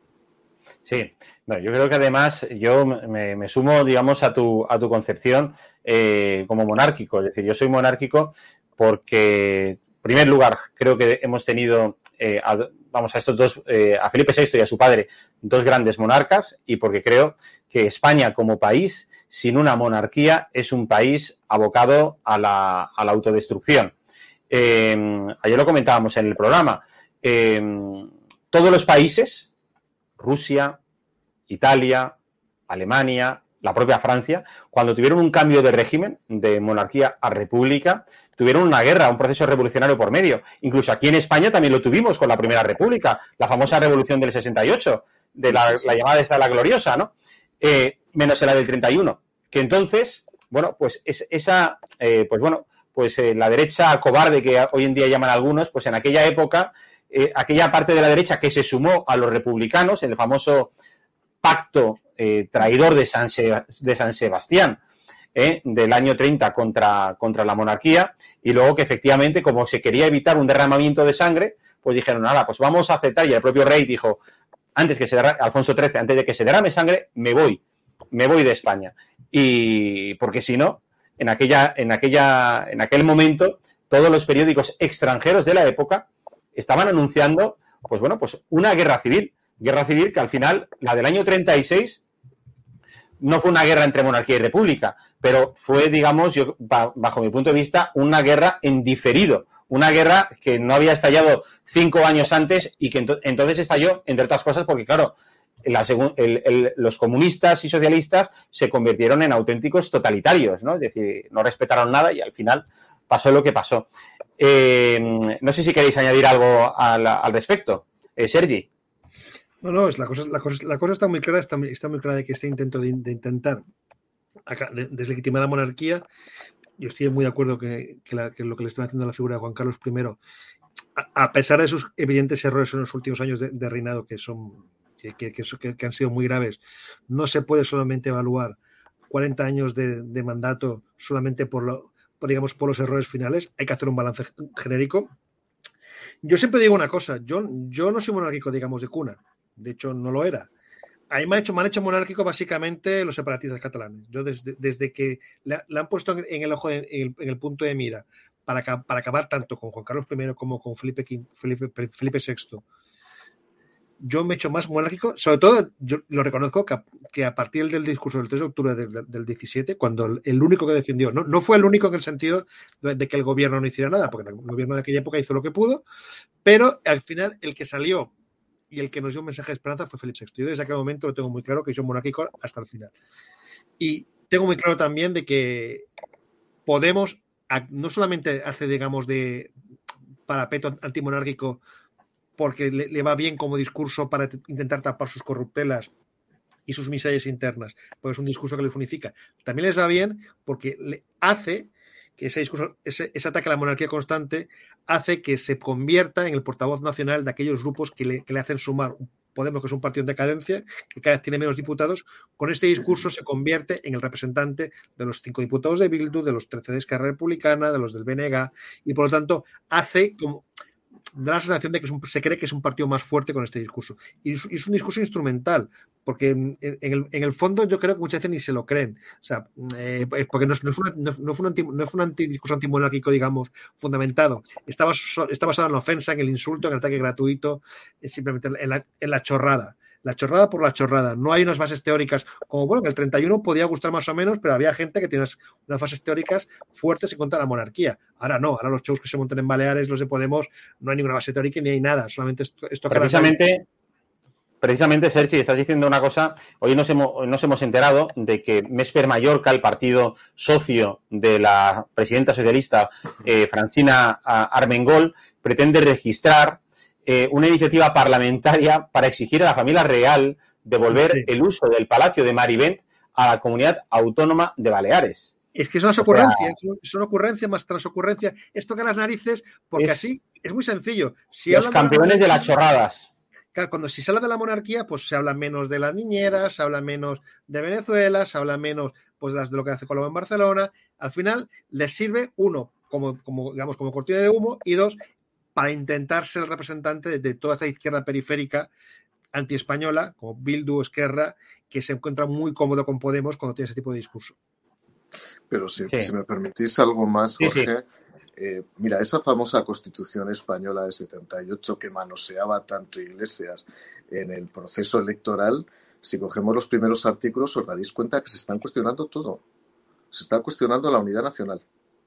Sí, bueno, yo creo que además yo me, me sumo, digamos, a tu, a tu concepción eh, como monárquico. Es decir, yo soy monárquico porque, en primer lugar, creo que hemos tenido, eh, a, vamos, a estos dos, eh, a Felipe sexto y a su padre, dos grandes monarcas, y porque creo que España como país, sin una monarquía, es un país abocado a la, a la autodestrucción. Eh, ayer lo comentábamos en el programa. Eh, todos los países, Rusia, Italia, Alemania, la propia Francia, cuando tuvieron un cambio de régimen de monarquía a república, tuvieron una guerra, un proceso revolucionario por medio. Incluso aquí en España también lo tuvimos con la Primera República, la famosa revolución del sesenta y ocho, de la, la llamada esta la gloriosa, ¿no? Eh, menos la del treinta y uno, que entonces, bueno, pues es, esa, eh, pues bueno, pues eh, la derecha cobarde que hoy en día llaman algunos, pues en aquella época, eh, aquella parte de la derecha que se sumó a los republicanos en el famoso pacto eh, traidor de San, Se- de San Sebastián eh, del año treinta contra, contra la monarquía, y luego que efectivamente, como se quería evitar un derramamiento de sangre, pues dijeron, nada, pues vamos a aceptar, y el propio rey dijo, antes que se derrame, Alfonso trece, antes de que se derrame sangre, me voy, me voy de España. Y porque si no, en aquella, en aquella, en aquel momento, todos los periódicos extranjeros de la época estaban anunciando, pues bueno, pues una guerra civil. Guerra civil que al final, la del año treinta y seis, no fue una guerra entre monarquía y república, pero fue, digamos, yo, bajo mi punto de vista, una guerra en diferido. Una guerra que no había estallado cinco años antes y que ento- entonces estalló, entre otras cosas, porque, claro, la segun- el, el, los comunistas y socialistas se convirtieron en auténticos totalitarios, ¿no? Es decir, no respetaron nada y al final pasó lo que pasó. Eh, no sé si queréis añadir algo al, al respecto. Eh, Sergi. No, no, es la cosa, la cosa, la cosa está muy clara, está, está muy clara de que este intento de, de intentar acá, de, deslegitimar la monarquía, yo estoy muy de acuerdo que, que, la, que lo que le están haciendo a la figura de Juan Carlos primero, a, a pesar de sus evidentes errores en los últimos años de, de reinado, que son que, que, que, que han sido muy graves, no se puede solamente evaluar cuarenta años de, de mandato solamente por, lo, por, digamos, por los errores finales, hay que hacer un balance genérico. Yo siempre digo una cosa, yo, yo no soy monárquico, digamos, de cuna. De hecho, no lo era. Ahí me, ha hecho, me han hecho monárquico básicamente los separatistas catalanes. Yo desde, desde que le, le han puesto en, en el ojo, de, en, el, en el punto de mira, para, para acabar tanto con Juan Carlos primero como con Felipe, Felipe, Felipe sexto, yo me he hecho más monárquico. Sobre todo, yo lo reconozco que a, que a partir del discurso del tres de octubre del, del diecisiete, cuando el, el único que defendió, no, no fue el único en el sentido de, de que el gobierno no hiciera nada, porque el gobierno de aquella época hizo lo que pudo, pero al final el que salió y el que nos dio un mensaje de esperanza fue Felipe sexto. Yo desde aquel momento lo tengo muy claro que soy monárquico hasta el final. Y tengo muy claro también de que Podemos, no solamente hace, digamos, de parapeto antimonárquico porque le, le va bien como discurso para intentar tapar sus corruptelas y sus miserias internas, porque es un discurso que les unifica. También les va bien porque le hace que ese discurso, ese, ese ataque a la monarquía constante hace que se convierta en el portavoz nacional de aquellos grupos que le, que le hacen sumar. Podemos, que es un partido en decadencia, que cada vez tiene menos diputados, con este discurso se convierte en el representante de los cinco diputados de Bildu, de los trece de Esquerra Republicana, de los del B N G, y por lo tanto hace como... da la sensación de que es un, se cree que es un partido más fuerte con este discurso. Y es, es un discurso instrumental, porque en, en, el, en el fondo yo creo que muchas veces ni se lo creen. O sea, eh, porque no, no, es una, no, no, fue un anti, no fue un anti, discurso antimonárquico, digamos, fundamentado. Está, está basado en la ofensa, en el insulto, en el ataque gratuito, simplemente en la, en la chorrada. La chorrada por la chorrada. No hay unas bases teóricas como, bueno, que el treinta y uno podía gustar más o menos, pero había gente que tiene unas, unas bases teóricas fuertes en contra de la monarquía. Ahora no, ahora los shows que se montan en Baleares, los de Podemos, no hay ninguna base teórica ni hay nada, solamente esto, esto Precisamente, precisamente, Sergi, estás diciendo una cosa. Hoy nos hemos, nos hemos enterado de que Mesper Mallorca, el partido socio de la presidenta socialista eh, Francina Armengol, pretende registrar Eh, una iniciativa parlamentaria para exigir a la familia real devolver sí. el uso del Palacio de Marivent a la comunidad autónoma de Baleares. Es que es una ocurrencia, o sea, es una ocurrencia más tras ocurrencia. Esto que las narices, porque es, así es muy sencillo. Si los campeones de, de las chorradas. claro, cuando si se habla de la monarquía, pues se habla menos de las niñeras, se habla menos de Venezuela, se habla menos pues de lo que hace Colombo en Barcelona. Al final les sirve, uno, como, como digamos, como cortina de humo, y dos, para intentar ser el representante de, de toda esta izquierda periférica antiespañola, como Bildu, Esquerra, que se encuentra muy cómodo con Podemos cuando tiene ese tipo de discurso. Pero si, Sí. si me permitís algo más, Jorge, sí, sí. Eh, mira, esa famosa Constitución española de setenta y ocho que manoseaba tanto Iglesias en el proceso electoral, si cogemos los primeros artículos os daréis cuenta que se están cuestionando todo. Se está cuestionando la unidad nacional,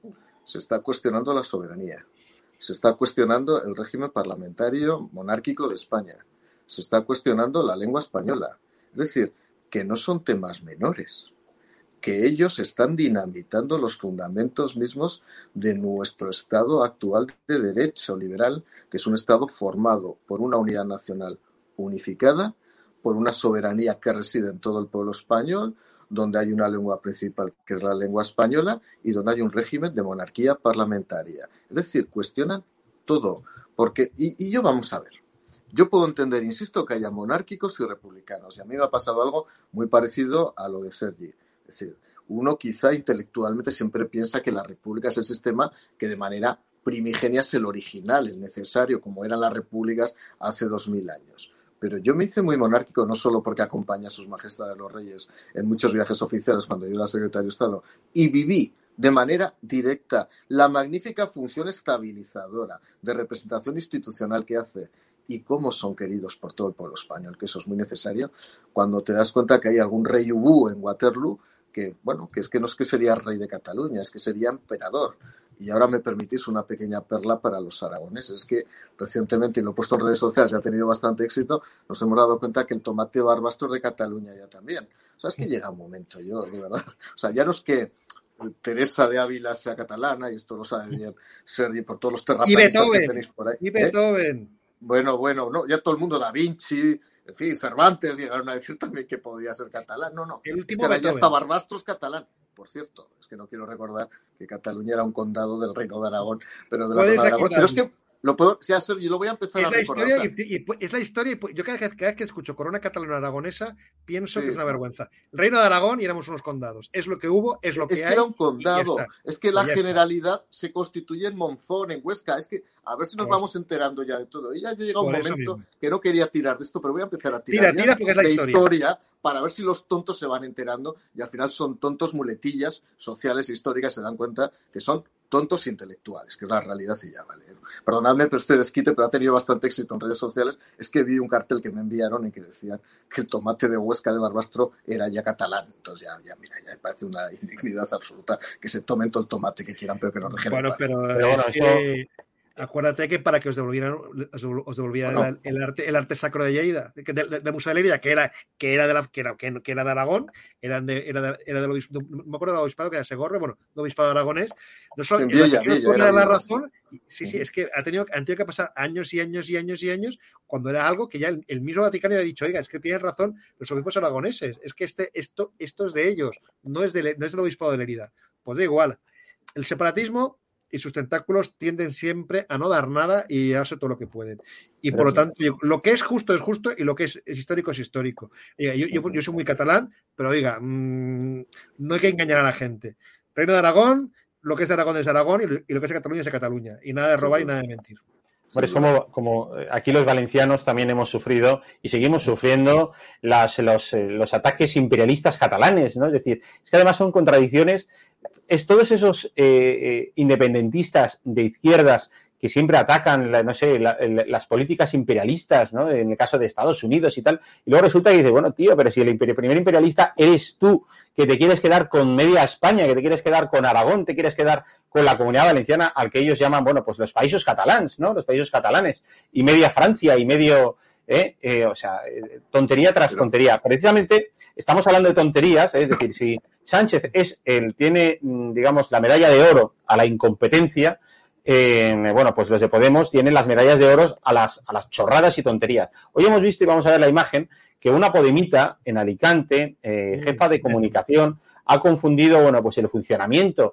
se está cuestionando la soberanía, se está cuestionando el régimen parlamentario monárquico de España, se está cuestionando la lengua española. Es decir, que no son temas menores, que ellos están dinamitando los fundamentos mismos de nuestro Estado actual de derecho liberal, que es un Estado formado por una unidad nacional unificada, por una soberanía que reside en todo el pueblo español, donde hay una lengua principal que es la lengua española y donde hay un régimen de monarquía parlamentaria. Es decir, cuestionan todo. Porque, y, y yo vamos a ver, yo puedo entender, insisto, que haya monárquicos y republicanos, y a mí me ha pasado algo muy parecido a lo de Sergi. Es decir, uno quizá intelectualmente siempre piensa que la república es el sistema que de manera primigenia es el original, el necesario, como eran las repúblicas hace dos mil años. Pero yo me hice muy monárquico no solo porque acompaña a sus majestades los reyes en muchos viajes oficiales cuando yo era secretario de Estado, y viví de manera directa la magnífica función estabilizadora de representación institucional que hace y cómo son queridos por todo el pueblo español, que eso es muy necesario, cuando te das cuenta que hay algún rey ubú en Waterloo que, bueno, que es que no es que sería rey de Cataluña, es que sería emperador. Y ahora me permitís una pequeña perla para los aragoneses. Es que recientemente, y lo he puesto en redes sociales, ya ha tenido bastante éxito, nos hemos dado cuenta que el tomate Barbastro es de Cataluña ya también. O sea, es que llega un momento, yo, de verdad. O sea, ya no es que Teresa de Ávila sea catalana, y esto lo sabe bien Sergi por todos los terraplanistas que tenéis por ahí. Y Beethoven. ¿Eh? Bueno, bueno, no, ya todo el mundo, Da Vinci, en fin, Cervantes, llegaron a decir también que podía ser catalán. No, no, el último es que ahora ya hasta Barbastro es catalán. Por cierto, es que no quiero recordar que Cataluña era un condado del Reino de Aragón, pero de la Corona de Aragón. Pero es que lo puedo, ya sé, yo lo voy a empezar es a la recordar. Historia o sea, y, y, es la historia, y yo cada vez, cada vez que escucho Corona Catalana Aragonesa pienso sí, que es una vergüenza. El Reino de Aragón y éramos unos condados. Es lo que hubo, es lo es que, que hay. Era un condado. Es que la generalidad está. se constituye en Monzón, en Huesca. Es que a ver si nos pues, vamos enterando ya de todo. Y ya llega un momento que no quería tirar de esto, pero voy a empezar a tirar tira, tira porque es la de historia. historia para ver si los tontos se van enterando y al final son tontos muletillas sociales e históricas, se dan cuenta que son tontos intelectuales, que es la realidad y ya, vale. Perdonadme, pero este desquite, pero ha tenido bastante éxito en redes sociales, es que vi un cartel que me enviaron en que decían que el tomate de Huesca de Barbastro era ya catalán. Entonces ya, ya mira, ya me parece una indignidad absoluta que se tomen todo el tomate que quieran, pero que nos dejen bueno, en paz. Pero, pero bueno, es eso... que... Acuérdate que para que os devolvieran, os devolvieran bueno. el, el, arte, el arte sacro de Lleida, de, de, de Museo de Lérida, que era, que era de la, que era, que, que era de Aragón, era de, era de, era del obispado, no me acuerdo del obispado, que era Segorbe, bueno, del obispado aragonés. No solo, sí, Villa, Villa, era la Villa, razón, sí, sí, es que ha tenido, han tenido que pasar años y años y años y años cuando era algo que ya el, el mismo Vaticano había dicho, oiga, es que tienen razón los obispos aragoneses, es que este, esto, esto es de ellos, no es, de, no es del obispado de Lérida. Pues da igual. El separatismo y sus tentáculos tienden siempre a no dar nada y llevarse todo lo que pueden. Y por lo tanto, yo, lo que es justo es justo y lo que es, es histórico es histórico. Oiga, yo, yo, yo soy muy catalán, pero oiga, mmm, no hay que engañar a la gente. Reino de Aragón, lo que es de Aragón es de Aragón y lo, y lo que es de Cataluña es de Cataluña. Y nada de robar sí, y nada de mentir. Por eso, como, como aquí los valencianos también hemos sufrido y seguimos sufriendo las, los, los ataques imperialistas catalanes, ¿no? Es decir, es que además son contradicciones. Es todos esos eh, eh, independentistas de izquierdas que siempre atacan, la, no sé, la, la, las políticas imperialistas, ¿no? En el caso de Estados Unidos y tal, y luego resulta que dice, bueno, tío, pero si el imperio, primer imperialista eres tú, que te quieres quedar con media España, que te quieres quedar con Aragón, te quieres quedar con la Comunidad Valenciana, al que ellos llaman, bueno, pues los países catalanes, ¿no? Los países catalanes, y media Francia, y medio... Eh, eh, o sea, tontería tras pero... tontería. Precisamente estamos hablando de tonterías, ¿eh? Es decir, si Sánchez es el tiene, digamos, la medalla de oro a la incompetencia, eh, bueno, pues los de Podemos tienen las medallas de oro a las, a las chorradas y tonterías. Hoy hemos visto, y vamos a ver la imagen, que una podemita en Alicante, eh, jefa de comunicación, ha confundido, bueno, pues el funcionamiento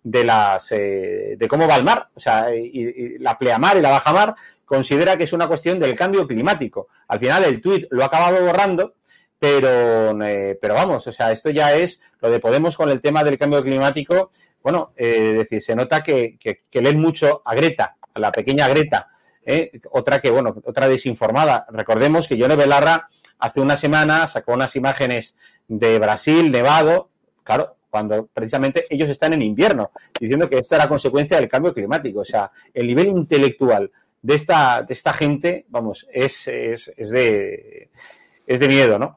de las eh, de cómo va el mar, o sea, y, y la pleamar y la bajamar, considera que es una cuestión del cambio climático. Al final el tuit lo ha acabado borrando, pero eh, pero vamos, o sea, esto ya es lo de Podemos con el tema del cambio climático. Bueno, eh, es decir, se nota que, que, que leen mucho a Greta, a la pequeña Greta, ¿eh? Otra que, bueno, otra desinformada. Recordemos que Yone Belarra hace una semana sacó unas imágenes de Brasil nevado, claro, cuando precisamente ellos están en invierno, diciendo que esto era consecuencia del cambio climático. O sea, el nivel intelectual de esta, de esta gente, vamos, es, es, es de es de miedo, ¿no?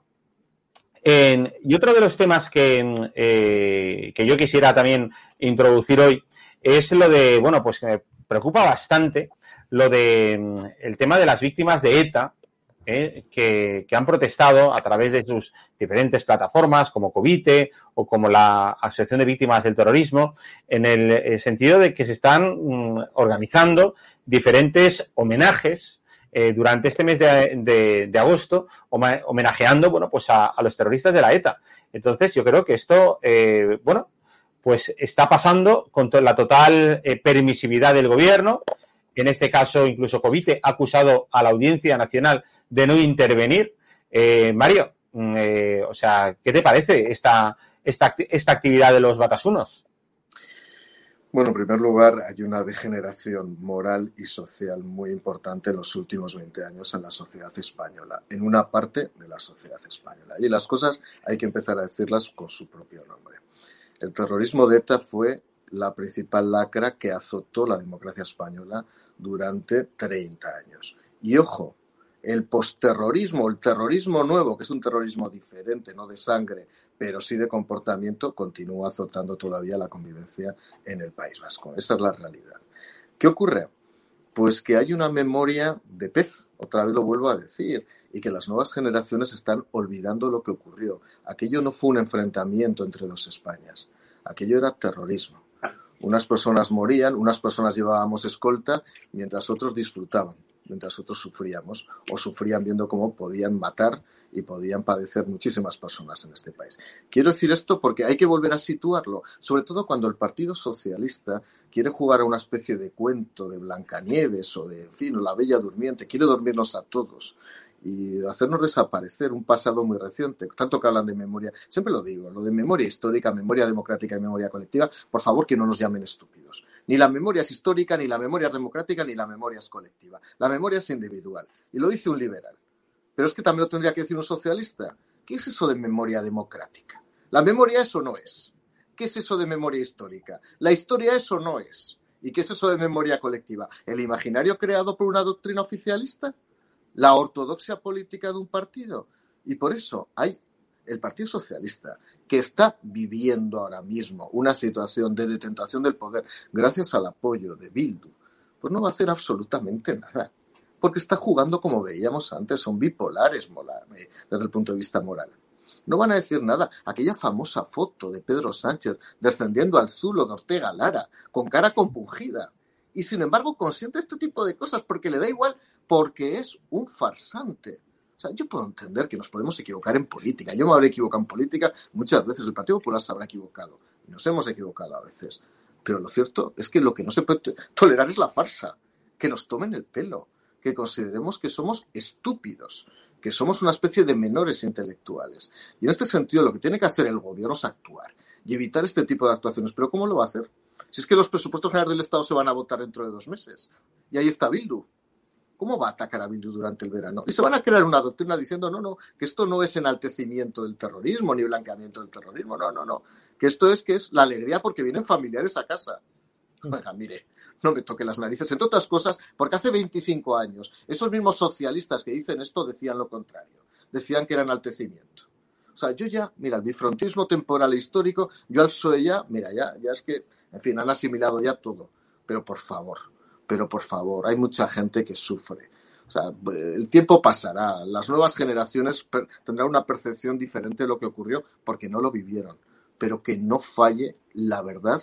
En, y otro de los temas que, eh, que yo quisiera también introducir hoy es lo de, bueno, pues que me preocupa bastante lo de el tema de las víctimas de ETA, eh, que, que han protestado a través de sus diferentes plataformas como Covite o como la Asociación de Víctimas del Terrorismo, en el sentido de que se están mm, organizando diferentes homenajes Eh, durante este mes de, de, de agosto, homenajeando, bueno, pues a, a los terroristas de la ETA. Entonces, yo creo que esto, eh, bueno, pues está pasando con to- la total eh, permisividad del gobierno. En este caso, incluso Covite ha acusado a la Audiencia Nacional de no intervenir. Eh, Mario, eh, o sea, ¿qué te parece esta, esta, esta actividad de los batasunos? Bueno, en primer lugar, hay una degeneración moral y social muy importante en los últimos veinte años en la sociedad española, en una parte de la sociedad española. Y las cosas hay que empezar a decirlas con su propio nombre. El terrorismo de ETA fue la principal lacra que azotó la democracia española durante treinta años. Y ojo, el postterrorismo, el terrorismo nuevo, que es un terrorismo diferente, no de sangre, pero sí de comportamiento, continúa azotando todavía la convivencia en el País Vasco. Esa es la realidad. ¿Qué ocurre? Pues que hay una memoria de pez, otra vez lo vuelvo a decir, y que las nuevas generaciones están olvidando lo que ocurrió. Aquello no fue un enfrentamiento entre dos Españas, aquello era terrorismo. Unas personas morían, unas personas llevábamos escolta, mientras otros disfrutaban, mientras otros sufríamos, o sufrían viendo cómo podían matar y podían padecer muchísimas personas en este país. Quiero decir esto porque hay que volver a situarlo, sobre todo cuando el Partido Socialista quiere jugar a una especie de cuento de Blancanieves o de, en fin, o la Bella Durmiente, quiere dormirnos a todos y hacernos desaparecer un pasado muy reciente. Tanto que hablan de memoria, siempre lo digo, lo de memoria histórica, memoria democrática y memoria colectiva, por favor que no nos llamen estúpidos. Ni la memoria es histórica, ni la memoria es democrática, ni la memoria es colectiva. La memoria es individual. Y lo dice un liberal. Pero es que también lo tendría que decir un socialista. ¿Qué es eso de memoria democrática? La memoria es o no es. ¿Qué es eso de memoria histórica? La historia es o no es. ¿Y qué es eso de memoria colectiva? ¿El imaginario creado por una doctrina oficialista? ¿La ortodoxia política de un partido? Y por eso hay el Partido Socialista, que está viviendo ahora mismo una situación de detentación del poder gracias al apoyo de Bildu, pues no va a hacer absolutamente nada. Porque está jugando como veíamos antes, son bipolares desde el punto de vista moral. No van a decir nada. Aquella famosa foto de Pedro Sánchez descendiendo al zulo de Ortega Lara, con cara compungida. Y sin embargo consiente este tipo de cosas porque le da igual, porque es un farsante. O sea, yo puedo entender que nos podemos equivocar en política. Yo me habré equivocado en política muchas veces. El Partido Popular se habrá equivocado. Y nos hemos equivocado a veces. Pero lo cierto es que lo que no se puede tolerar es la farsa. Que nos tomen el pelo. Que consideremos que somos estúpidos, que somos una especie de menores intelectuales. Y en este sentido lo que tiene que hacer el gobierno es actuar y evitar este tipo de actuaciones. ¿Pero cómo lo va a hacer? Si es que los presupuestos generales del Estado se van a votar dentro de dos meses. Y ahí está Bildu. ¿Cómo va a atacar a Bildu durante el verano? Y se van a crear una doctrina diciendo, no, no, que esto no es enaltecimiento del terrorismo ni blanqueamiento del terrorismo. No, no, no. Que esto es que es la alegría porque vienen familiares a casa. Oiga, mire, no me toque las narices, entre otras cosas, porque hace veinticinco años esos mismos socialistas que dicen esto decían lo contrario, decían que era enaltecimiento. O sea, yo ya, mira, el bifrontismo temporal e histórico, yo al P S O E ya, mira, ya, ya es que, en fin, han asimilado ya todo, pero por favor, pero por favor, hay mucha gente que sufre. O sea, el tiempo pasará, las nuevas generaciones tendrán una percepción diferente de lo que ocurrió porque no lo vivieron, pero que no falle la verdad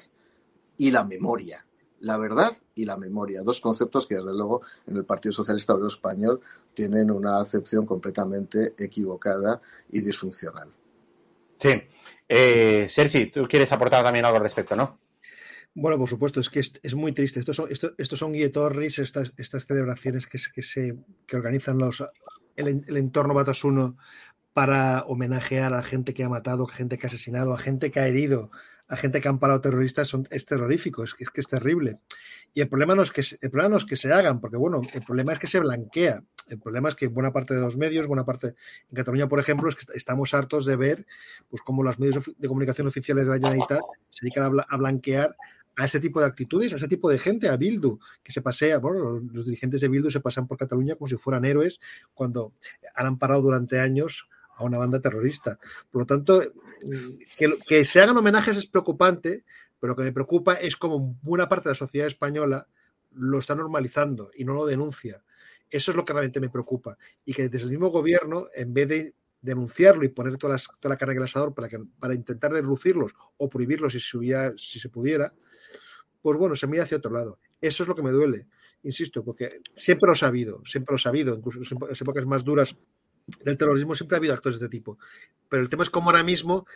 y la memoria. La verdad y la memoria, dos conceptos que desde luego en el Partido Socialista Obrero Español tienen una acepción completamente equivocada y disfuncional. Sí. Eh, Sergi, tú quieres aportar también algo al respecto, ¿no? Bueno, por supuesto, es que es, es muy triste. Estos son, esto, estos son guietorris, estas, estas celebraciones que, se- que, se, que organizan los, el, el entorno Batasuna para homenajear a gente que ha matado, a gente que ha asesinado, a gente que ha herido, a gente que ha amparado terroristas, son, es terrorífico, es que, es que es terrible. Y el problema, no es que se, el problema no es que se hagan, porque bueno, el problema es que se blanquea. El problema es que buena parte de los medios, buena parte en Cataluña, por ejemplo, es que estamos hartos de ver pues cómo los medios de comunicación oficiales de la Generalitat se dedican a, bla, a blanquear a ese tipo de actitudes, a ese tipo de gente, a Bildu, que se pasea, bueno, los, los dirigentes de Bildu se pasan por Cataluña como si fueran héroes cuando han amparado durante años a una banda terrorista. Por lo tanto, que, que se hagan homenajes es preocupante, pero lo que me preocupa es cómo buena parte de la sociedad española lo está normalizando y no lo denuncia. Eso es lo que realmente me preocupa. Y que desde el mismo gobierno, en vez de denunciarlo y poner toda, las, toda la carne en el asador para, que, para intentar reducirlos o prohibirlos si se, hubiera, si se pudiera, pues bueno, se mira hacia otro lado. Eso es lo que me duele, insisto, porque siempre lo he sabido, siempre lo he sabido, incluso en las épocas más duras del terrorismo siempre ha habido actos de este tipo. Pero el tema es cómo ahora mismo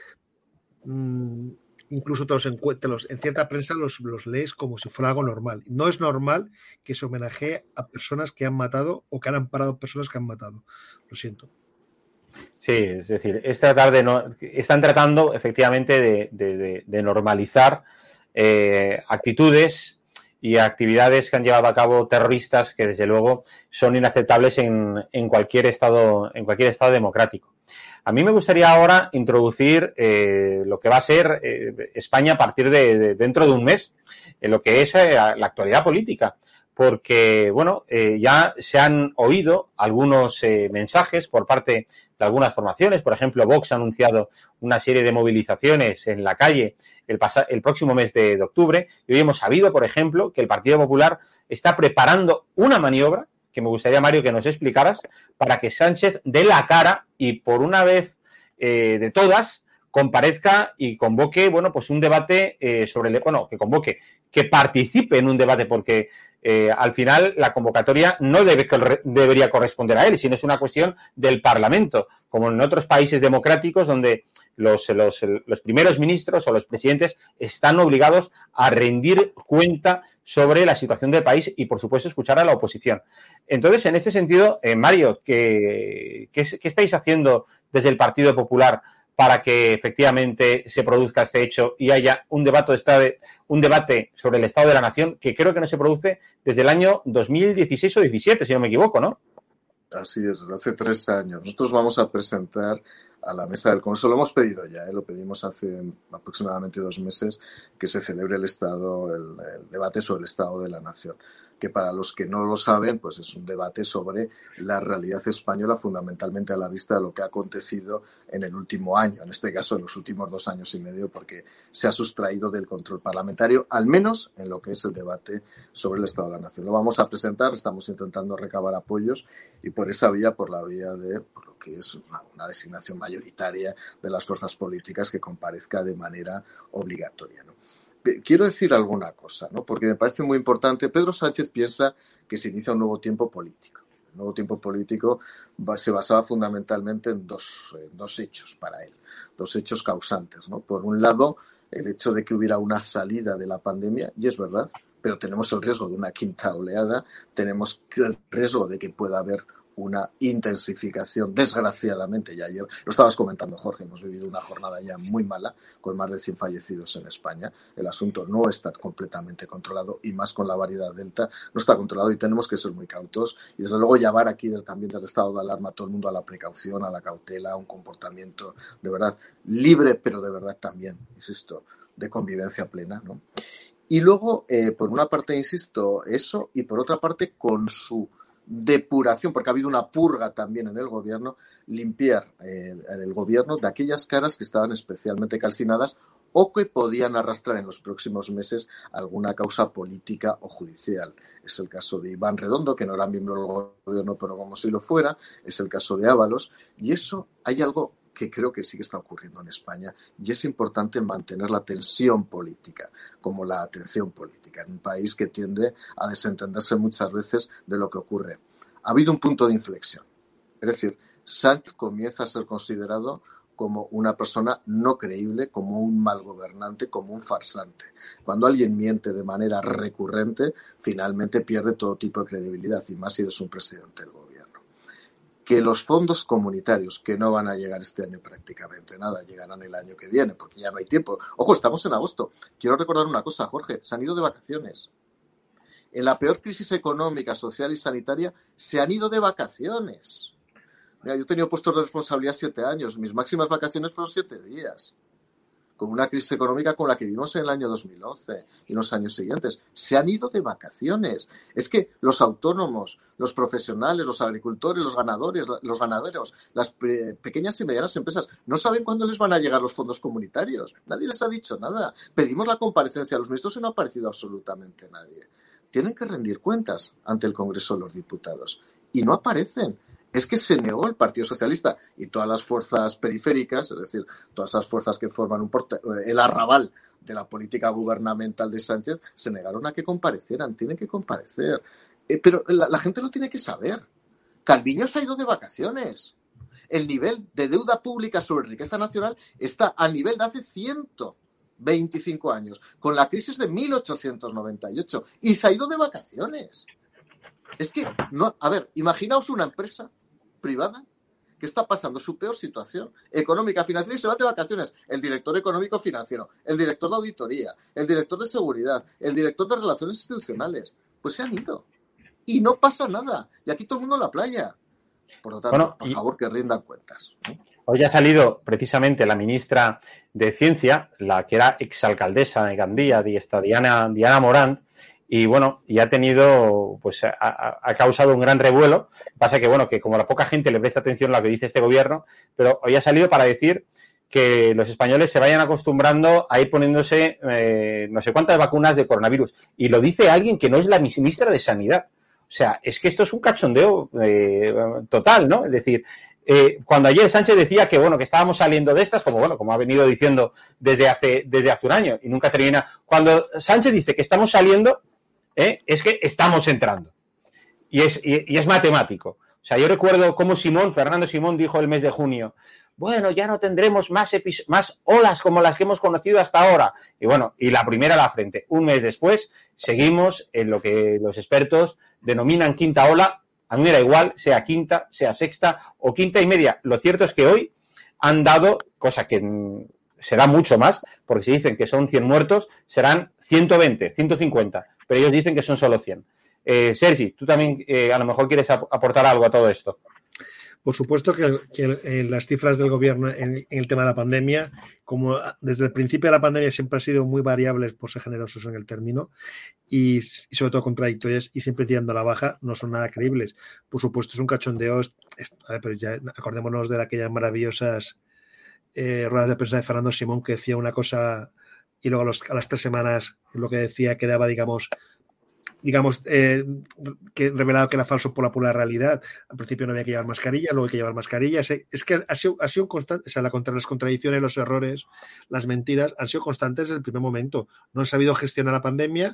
mmm, incluso te los, te los, en cierta prensa los, los lees como si fuera algo normal. No es normal que se homenajee a personas que han matado o que han amparado personas que han matado. Lo siento. Sí, es decir, es tratar de no, están tratando efectivamente de, de, de, de normalizar eh, actitudes y actividades que han llevado a cabo terroristas que desde luego son inaceptables en, en cualquier estado, en cualquier estado democrático. A mí me gustaría ahora introducir eh, lo que va a ser eh, España a partir de, de dentro de un mes, en lo que es eh, la actualidad política. Porque, bueno, eh, ya se han oído algunos eh, mensajes por parte de algunas formaciones. Por ejemplo, Vox ha anunciado una serie de movilizaciones en la calle el, pas- el próximo mes de, de octubre. Y hoy hemos sabido, por ejemplo, que el Partido Popular está preparando una maniobra que me gustaría, Mario, que nos explicaras para que Sánchez dé la cara y por una vez eh, de todas comparezca y convoque, bueno, pues un debate eh, sobre el, bueno, que convoque, que participe en un debate, porque eh, al final la convocatoria no debe, debería corresponder a él, sino es una cuestión del Parlamento, como en otros países democráticos donde los, los, los primeros ministros o los presidentes están obligados a rendir cuenta sobre la situación del país y, por supuesto, escuchar a la oposición. Entonces, en este sentido, eh, Mario, ¿qué, qué, ¿qué estáis haciendo desde el Partido Popular para que efectivamente se produzca este hecho y haya un debate, un debate sobre el Estado de la Nación que creo que no se produce desde el año dos mil dieciséis o diecisiete, si no me equivoco, ¿no? Así es, hace tres años. Nosotros vamos a presentar a la mesa del Congreso, lo hemos pedido ya, ¿eh? Lo pedimos hace aproximadamente dos meses, que se celebre el Estado, el, el debate sobre el Estado de la Nación, que para los que no lo saben, pues es un debate sobre la realidad española, fundamentalmente a la vista de lo que ha acontecido en el último año, en este caso en los últimos dos años y medio, porque se ha sustraído del control parlamentario, al menos en lo que es el debate sobre el Estado de la Nación. Lo vamos a presentar, estamos intentando recabar apoyos y por esa vía, por la vía de por lo que es una, una designación mayoritaria de las fuerzas políticas que comparezca de manera obligatoria, ¿no? Quiero decir alguna cosa, ¿no? Porque me parece muy importante. Pedro Sánchez piensa que se inicia un nuevo tiempo político. El nuevo tiempo político se basaba fundamentalmente en dos, en dos hechos para él, dos hechos causantes, ¿no? Por un lado, el hecho de que hubiera una salida de la pandemia, y es verdad, pero tenemos el riesgo de una quinta oleada, tenemos el riesgo de que pueda haber una intensificación, desgraciadamente, y ayer lo estabas comentando, Jorge, hemos vivido una jornada ya muy mala, con más de cien fallecidos en España. El asunto no está completamente controlado, y más con la variedad Delta, no está controlado y tenemos que ser muy cautos, y desde luego llamar aquí desde, también del estado de alarma a todo el mundo a la precaución, a la cautela, a un comportamiento de verdad libre, pero de verdad también, insisto, de convivencia plena, ¿no? Y luego, eh, por una parte, insisto, eso, y por otra parte, con su depuración, porque ha habido una purga también en el gobierno, limpiar eh, el gobierno de aquellas caras que estaban especialmente calcinadas o que podían arrastrar en los próximos meses alguna causa política o judicial. Es el caso de Iván Redondo, que no era miembro del gobierno, pero como si lo fuera, es el caso de Ábalos, y eso hay algo que creo que sí que está ocurriendo en España, y es importante mantener la tensión política, como la atención política, en un país que tiende a desentenderse muchas veces de lo que ocurre. Ha habido un punto de inflexión, es decir, Sánchez comienza a ser considerado como una persona no creíble, como un mal gobernante, como un farsante. Cuando alguien miente de manera recurrente, finalmente pierde todo tipo de credibilidad, y más si eres un presidente del gobierno. Que los fondos comunitarios, que no van a llegar este año prácticamente nada, llegarán el año que viene, porque ya no hay tiempo. Ojo, estamos en agosto. Quiero recordar una cosa, Jorge, se han ido de vacaciones. En la peor crisis económica, social y sanitaria, se han ido de vacaciones. Mira, yo he tenido puestos de responsabilidad siete años. Mis máximas vacaciones fueron siete días. Con una crisis económica como la que vivimos en el año dos mil once y los años siguientes. Se han ido de vacaciones. Es que los autónomos, los profesionales, los agricultores, los ganadores, los ganaderos, las pe- pequeñas y medianas empresas, no saben cuándo les van a llegar los fondos comunitarios. Nadie les ha dicho nada. Pedimos la comparecencia a los ministros y no ha aparecido absolutamente nadie. Tienen que rendir cuentas ante el Congreso de los Diputados. Y no aparecen. Es que se negó el Partido Socialista y todas las fuerzas periféricas, es decir, todas esas fuerzas que forman un porta- el arrabal de la política gubernamental de Sánchez, se negaron a que comparecieran. Tienen que comparecer. Eh, pero la, la gente lo tiene que saber. Calviño se ha ido de vacaciones. El nivel de deuda pública sobre riqueza nacional está a nivel de hace ciento veinticinco años, con la crisis de mil ochocientos noventa y ocho, y se ha ido de vacaciones. Es que, no, a ver, imaginaos una empresa privada que está pasando su peor situación económica, financiera, y se va de vacaciones. El director económico financiero, el director de auditoría, el director de seguridad, el director de relaciones institucionales, pues se han ido. Y no pasa nada. Y aquí todo el mundo en la playa. Por lo tanto, bueno, por y... favor, que rindan cuentas. Hoy ha salido precisamente la ministra de Ciencia, la que era exalcaldesa de Gandía, Diana, Diana Morant, y bueno, y ha tenido, pues ha, ha causado un gran revuelo. Pasa que, bueno, que como la poca gente le presta atención a lo que dice este gobierno, pero hoy ha salido para decir que los españoles se vayan acostumbrando a ir poniéndose eh, no sé cuántas vacunas de coronavirus. Y lo dice alguien que no es la ministra de Sanidad. O sea, es que esto es un cachondeo eh, total, ¿no? Es decir, eh, cuando ayer Sánchez decía que, bueno, que estábamos saliendo de estas, como, bueno, como ha venido diciendo desde hace, desde hace un año y nunca termina. Cuando Sánchez dice que estamos saliendo, ¿Eh? es que estamos entrando. Y es, y, y es matemático. O sea, yo recuerdo cómo Simón, Fernando Simón, dijo el mes de junio, bueno, ya no tendremos más, epi- más olas como las que hemos conocido hasta ahora. Y bueno, y la primera a la frente. Un mes después, seguimos en lo que los expertos denominan quinta ola. A mí me da igual, sea quinta, sea sexta o quinta y media. Lo cierto es que hoy han dado, cosa que mmm, será mucho más, porque si dicen que son cien muertos, serán ciento veinte, ciento cincuenta. Pero ellos dicen que son solo cien. Eh, Sergi, tú también eh, a lo mejor quieres ap- aportar algo a todo esto. Por supuesto que, que en las cifras del gobierno en, en el tema de la pandemia, como desde el principio de la pandemia siempre han sido muy variables, por ser generosos en el término, y, y sobre todo contradictorias y siempre tirando a la baja, no son nada creíbles. Por supuesto es un cachondeo, es, es, a ver, pero ya acordémonos de aquellas maravillosas eh, ruedas de prensa de Fernando Simón que decía una cosa y luego a, los, a las tres semanas lo que decía quedaba, digamos, digamos, eh, que revelado que era falso por la pura realidad. Al principio no había que llevar mascarilla, luego hay que llevar mascarilla. Es que ha sido, ha sido constante, o sea, la, contra las contradicciones, los errores, las mentiras han sido constantes desde el primer momento. No han sabido gestionar la pandemia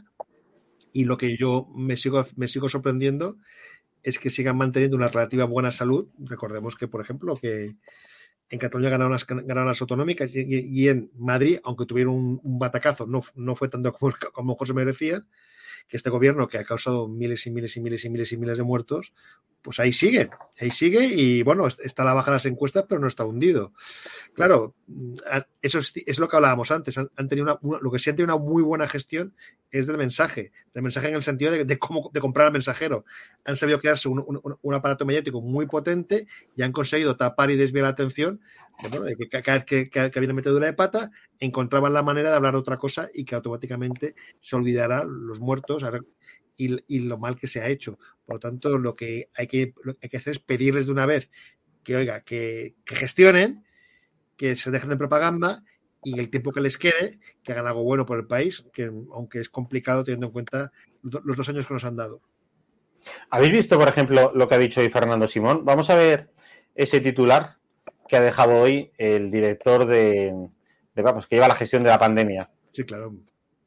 y lo que yo me sigo, me sigo sorprendiendo es que sigan manteniendo una relativa buena salud. Recordemos que, por ejemplo, que en Cataluña ganaron las, ganaron las autonómicas y, y, y en Madrid, aunque tuvieron un, un batacazo, no, no fue tanto como, como mejor se merecían, que este gobierno que ha causado miles y miles y miles y miles y miles de muertos, pues ahí sigue, ahí sigue y bueno, está a la baja las encuestas, pero no está hundido. Claro, eso es, es lo que hablábamos antes, han, han tenido una, una, lo que sí han tenido una muy buena gestión es del mensaje, del mensaje en el sentido de, de cómo de comprar al mensajero. Han sabido quedarse un, un, un aparato mediático muy potente y han conseguido tapar y desviar la atención de, bueno, de que cada vez que, que, que había una metedura de pata encontraban la manera de hablar de otra cosa y que automáticamente se olvidará los muertos y, y lo mal que se ha hecho. Por lo tanto, lo que hay que, lo que, hay que hacer es pedirles de una vez que, oiga, que, que gestionen, que se dejen de propaganda y el tiempo que les quede, que hagan algo bueno por el país, que aunque es complicado teniendo en cuenta los dos años que nos han dado. ¿Habéis visto, por ejemplo, lo que ha dicho hoy Fernando Simón? Vamos a ver ese titular que ha dejado hoy el director de, de vamos, que lleva la gestión de la pandemia. Sí, claro.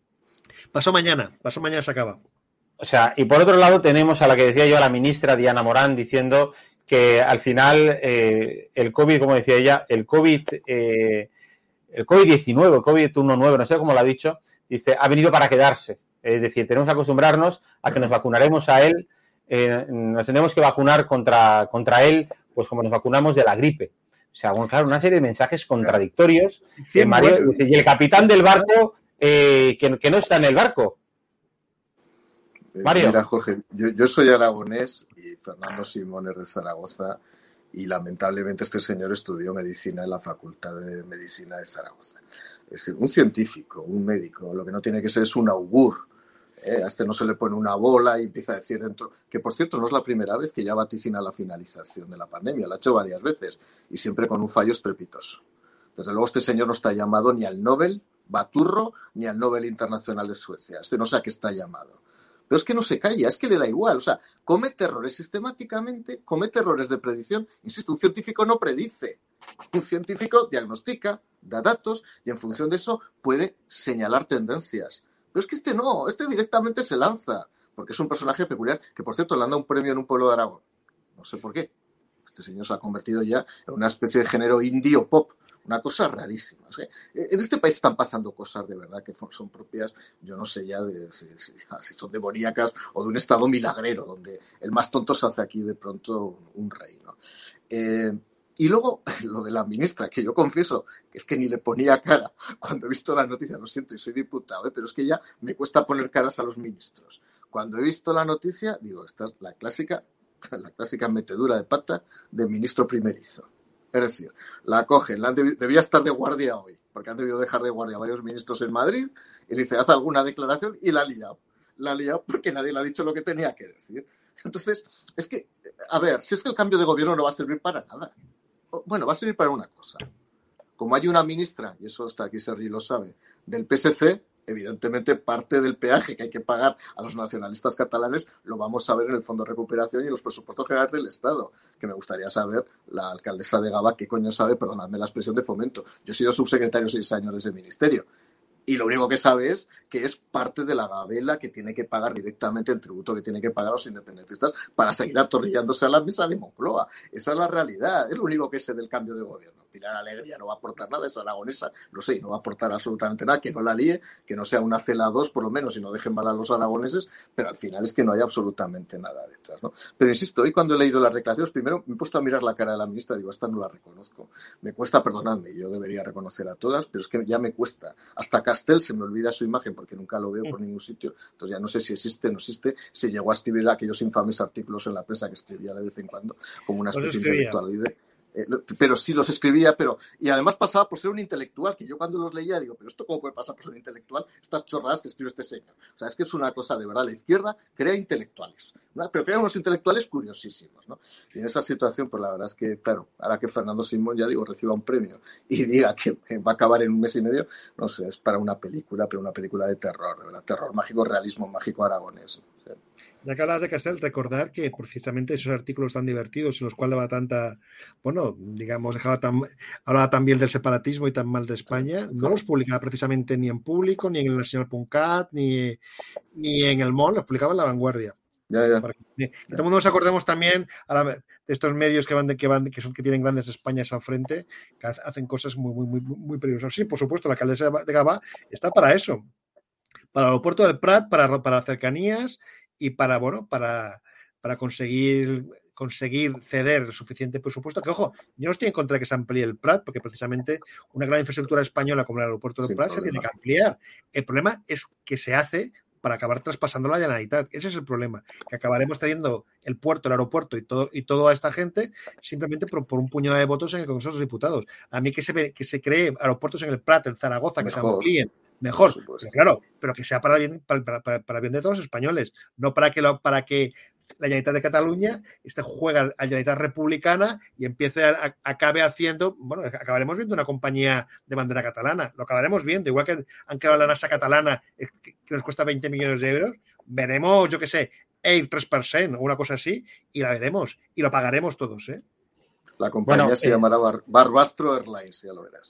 Pasó mañana, pasó mañana se acaba. O sea, y por otro lado tenemos a la que decía yo, a la ministra Diana Morant, diciendo que al final eh, el COVID, como decía ella, el COVID, eh, el COVID diecinueve, el COVID diecinueve, no sé cómo lo ha dicho, dice, ha venido para quedarse. Es decir, tenemos que acostumbrarnos a que nos vacunaremos a él, eh, nos tenemos que vacunar contra, contra él, pues como nos vacunamos de la gripe. O sea, bueno, claro, una serie de mensajes contradictorios. Eh, Mario, dice, y el capitán del barco, eh, que, que no está en el barco. Mario. Mira, Jorge, yo, yo soy aragonés y Fernando Simón es de Zaragoza y lamentablemente este señor estudió medicina en la Facultad de Medicina de Zaragoza. Es decir, un científico, un médico, lo que no tiene que ser es un augur. ¿eh? A este no se le pone una bola y empieza a decir dentro, que por cierto no es la primera vez que ya vaticina la finalización de la pandemia, lo ha hecho varias veces y siempre con un fallo estrepitoso. Desde luego este señor no está llamado ni al Nobel Baturro ni al Nobel Internacional de Suecia. Este no sé a qué está llamado. Pero es que no se calla, es que le da igual. O sea, comete errores sistemáticamente, comete errores de predicción. Insisto, un científico no predice. Un científico diagnostica, da datos y en función de eso puede señalar tendencias. Pero es que este no, este directamente se lanza. Porque es un personaje peculiar, que por cierto le han dado un premio en un pueblo de Aragón. No sé por qué. Este señor se ha convertido ya en una especie de género indie o pop. Una cosa rarísima. O sea, en este país están pasando cosas de verdad que son propias, yo no sé ya de, si, si, si son demoníacas o de un estado milagrero, donde el más tonto se hace aquí de pronto un rey, ¿no? Eh, y luego, lo de la ministra, que yo confieso que es que ni le ponía cara cuando he visto la noticia, lo siento, y soy diputado, ¿eh? Pero es que ya me cuesta poner caras a los ministros. Cuando he visto la noticia, digo, esta es la clásica, la clásica metedura de pata de ministro primerizo. Es decir, la cogen, la debi- debía estar de guardia hoy, porque han debido dejar de guardia varios ministros en Madrid, y le dice, haz alguna declaración, y la ha liado. La ha liado porque nadie le ha dicho lo que tenía que decir. Entonces, es que, a ver, si es que el cambio de gobierno no va a servir para nada. Bueno, va a servir para una cosa. Como hay una ministra, y eso hasta aquí Sergi lo sabe, del P S C, evidentemente parte del peaje que hay que pagar a los nacionalistas catalanes lo vamos a ver en el Fondo de Recuperación y en los presupuestos generales del Estado, que me gustaría saber, la alcaldesa de Gavá, qué coño sabe, perdonadme la expresión de Fomento. Yo he sido subsecretario seis años de ese ministerio. Y lo único que sabe es que es parte de la gabela que tiene que pagar directamente el tributo que tiene que pagar los independentistas para seguir atornillándose a la mesa de Moncloa. Esa es la realidad. Es lo único que sé del cambio de gobierno. Pilar Alegría no va a aportar nada, es aragonesa, lo sé, no va a aportar absolutamente nada, que no la líe, que no sea una C L A dos por lo menos y no dejen mal a los aragoneses, pero al final es que no hay absolutamente nada detrás, ¿no? Pero insisto, hoy cuando he leído las declaraciones, primero me he puesto a mirar la cara de la ministra y digo, esta no la reconozco. Me cuesta, perdonadme, yo debería reconocer a todas, pero es que ya me cuesta. Hasta Castel se me olvida su imagen porque nunca lo veo por ningún sitio, entonces ya no sé si existe o no existe, si llegó a escribir aquellos infames artículos en la prensa que escribía de vez en cuando como una especie de intelectualoide. Eh, pero sí los escribía, pero y además pasaba por ser un intelectual, que yo cuando los leía digo, pero esto cómo puede pasar por ser un intelectual, estas chorradas que escribe este señor. O sea, es que es una cosa de verdad, la izquierda crea intelectuales, ¿no? Pero crea unos intelectuales curiosísimos, ¿no? Y en esa situación, pues la verdad es que, claro, ahora que Fernando Simón, ya digo, reciba un premio y diga que va a acabar en un mes y medio, no sé, es para una película, pero una película de terror, de verdad, terror mágico, realismo mágico aragonés, ¿no? O sea, ya que hablas de Castel, recordar que precisamente esos artículos tan divertidos en los cuales daba tanta, bueno, digamos, dejaba tan, hablaba tan bien del separatismo y tan mal de España, sí, no los publicaba precisamente ni en Público, ni en el nacional punto cat, ni, ni en el M O L, los publicaba en La Vanguardia. Ya, ya. Para que, que todo el mundo nos acordemos también ahora, de estos medios que van de, que van que son que tienen grandes Españas al frente, que hacen cosas muy muy muy muy peligrosas. Sí, por supuesto, la alcaldesa de Gavà está para eso, para el aeropuerto del Prat, para para cercanías y para bueno para para conseguir conseguir ceder el suficiente presupuesto, que ojo, yo no estoy en contra de que se amplíe el Prat, porque precisamente una gran infraestructura española como el aeropuerto del Sin Prat problema. Se tiene que ampliar. El problema es que se hace para acabar traspasando la Generalitat. Ese es el problema, que acabaremos teniendo el puerto, el aeropuerto y todo y toda esta gente simplemente por, por un puñado de votos en el Congreso de los Diputados. A mí que se, que se cree aeropuertos en el Prat, en Zaragoza, mejor, que se amplíen, mejor, pero claro, pero que sea para el bien, para, para, para el bien de todos los españoles, no para que, lo, para que la Generalitat de Cataluña este juega a la Generalitat republicana y empiece a, a, acabe haciendo, bueno, acabaremos viendo una compañía de bandera catalana, lo acabaremos viendo, igual que han creado la NASA catalana que, que nos cuesta veinte millones de euros, veremos, yo qué sé, Air tres por ciento o una cosa así, y la veremos, y lo pagaremos todos, ¿eh? La compañía bueno, se eh, llamará Bar- Barbastro Airlines, ya lo verás.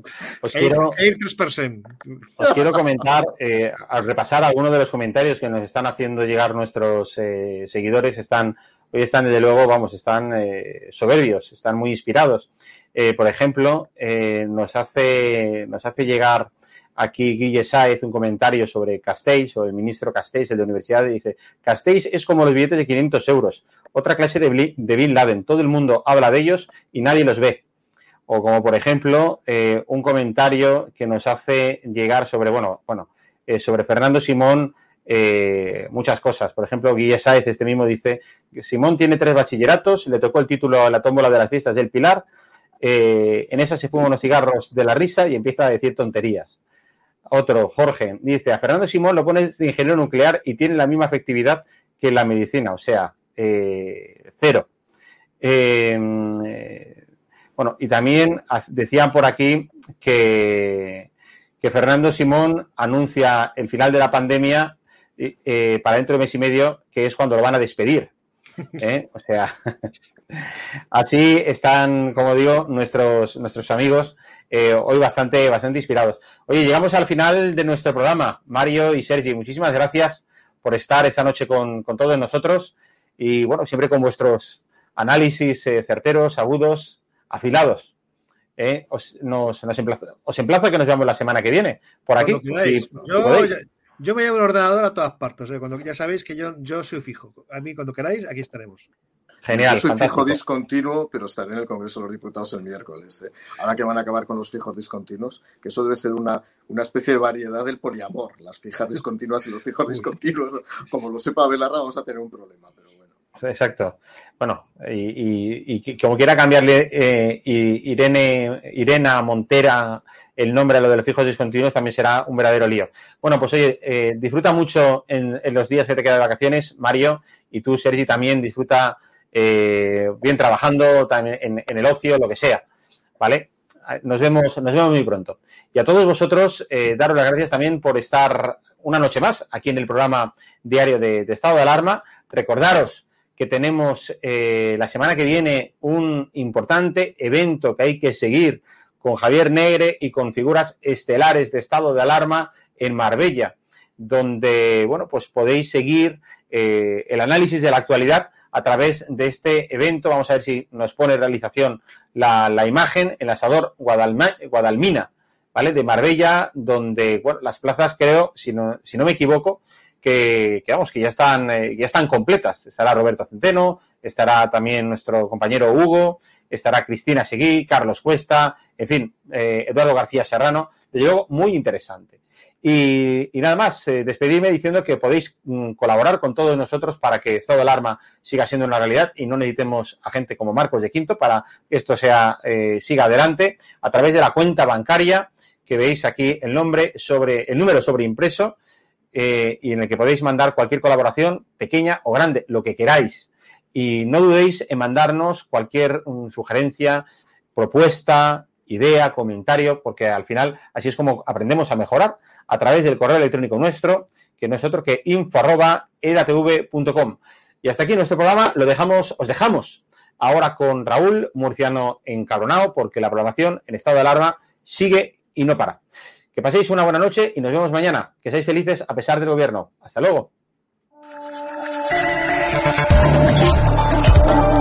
Os quiero, Air tres por ciento. Os quiero comentar, eh, al repasar algunos de los comentarios que nos están haciendo llegar nuestros eh, seguidores, están hoy están, desde luego, vamos, están eh, soberbios, están muy inspirados. Eh, por ejemplo, eh, nos hace nos hace llegar aquí Guille Sáez un comentario sobre Castells, o el ministro Castells, el de Universidad, y dice: Castells es como los billetes de quinientos euros, otra clase de, de Bin Laden, todo el mundo habla de ellos y nadie los ve. O como, por ejemplo, eh, un comentario que nos hace llegar sobre, bueno, bueno, eh, sobre Fernando Simón, eh, muchas cosas. Por ejemplo, Guille Sáez, este mismo, dice: Simón tiene tres bachilleratos, le tocó el título a la tómbola de las fiestas del Pilar, eh, en esa se fuma unos cigarros de la risa y empieza a decir tonterías. Otro, Jorge, dice: a Fernando Simón lo pones de ingeniero nuclear y tiene la misma efectividad que la medicina, o sea, eh, cero. Eh, eh, bueno, y también decían por aquí que, que Fernando Simón anuncia el final de la pandemia eh, para dentro de mes y medio, que es cuando lo van a despedir. ¿Eh? O sea, así están, como digo, nuestros nuestros amigos eh, hoy bastante bastante inspirados. Oye, llegamos al final de nuestro programa. Mario y Sergi, muchísimas gracias por estar esta noche con, con todos nosotros y, bueno, siempre con vuestros análisis eh, certeros, agudos, afilados. Eh, os, nos, nos emplazo, os emplazo a que nos veamos la semana que viene por aquí. Si, si yo, ya, yo me llevo el ordenador a todas partes. Eh. Cuando ya sabéis que yo, yo soy fijo. A mí, cuando queráis, aquí estaremos. Genial. Yo soy fantástico. Fijo discontinuo, pero estaré en el Congreso de los Diputados el miércoles. ¿eh? Ahora que van a acabar con los fijos discontinuos, que eso debe ser una, una especie de variedad del poliamor. Las fijas discontinuas y los fijos discontinuos. Como lo sepa Belarra, vamos a tener un problema, pero bueno. Exacto. Bueno, y, y, y como quiera cambiarle eh, Irene, Irena Montera el nombre a lo de los fijos discontinuos, también será un verdadero lío. Bueno, pues oye, eh, disfruta mucho en, en los días que te quedan de vacaciones, Mario, y tú, Sergi, también disfruta eh, bien trabajando, también en, en el ocio, lo que sea, ¿vale? Nos vemos, nos vemos muy pronto. Y a todos vosotros, eh, daros las gracias también por estar una noche más aquí en el programa diario de, de Estado de Alarma. Recordaros que tenemos eh, la semana que viene un importante evento que hay que seguir con Javier Negre y con figuras estelares de Estado de Alarma en Marbella, donde, bueno, pues podéis seguir eh, el análisis de la actualidad a través de este evento. Vamos a ver si nos pone en realización la, la imagen, el asador Guadalma, Guadalmina, ¿vale? De Marbella, donde, bueno, las plazas, creo, si no, si no me equivoco, que, que vamos, que ya están, eh, ya están completas. Estará Roberto Centeno, estará también nuestro compañero Hugo, estará Cristina Seguí, Carlos Cuesta, en fin, eh, Eduardo García Serrano. Desde luego, muy interesante. Y, y nada más, eh, despedirme diciendo que podéis mm, colaborar con todos nosotros para que Estado de Alarma siga siendo una realidad y no necesitemos a gente como Marcos de Quinto para que esto sea eh, siga adelante a través de la cuenta bancaria que veis aquí el nombre sobre el número sobreimpreso eh, y en el que podéis mandar cualquier colaboración, pequeña o grande, lo que queráis. Y no dudéis en mandarnos cualquier um, sugerencia, propuesta, idea, comentario, porque al final así es como aprendemos a mejorar a través del correo electrónico nuestro, que no es otro que info arroba edatv punto com. Y hasta aquí nuestro programa, lo dejamos, os dejamos ahora con Raúl Murciano encabronado, porque la programación en estado de alarma sigue y no para. Que paséis una buena noche y nos vemos mañana. Que seáis felices a pesar del gobierno. Hasta luego.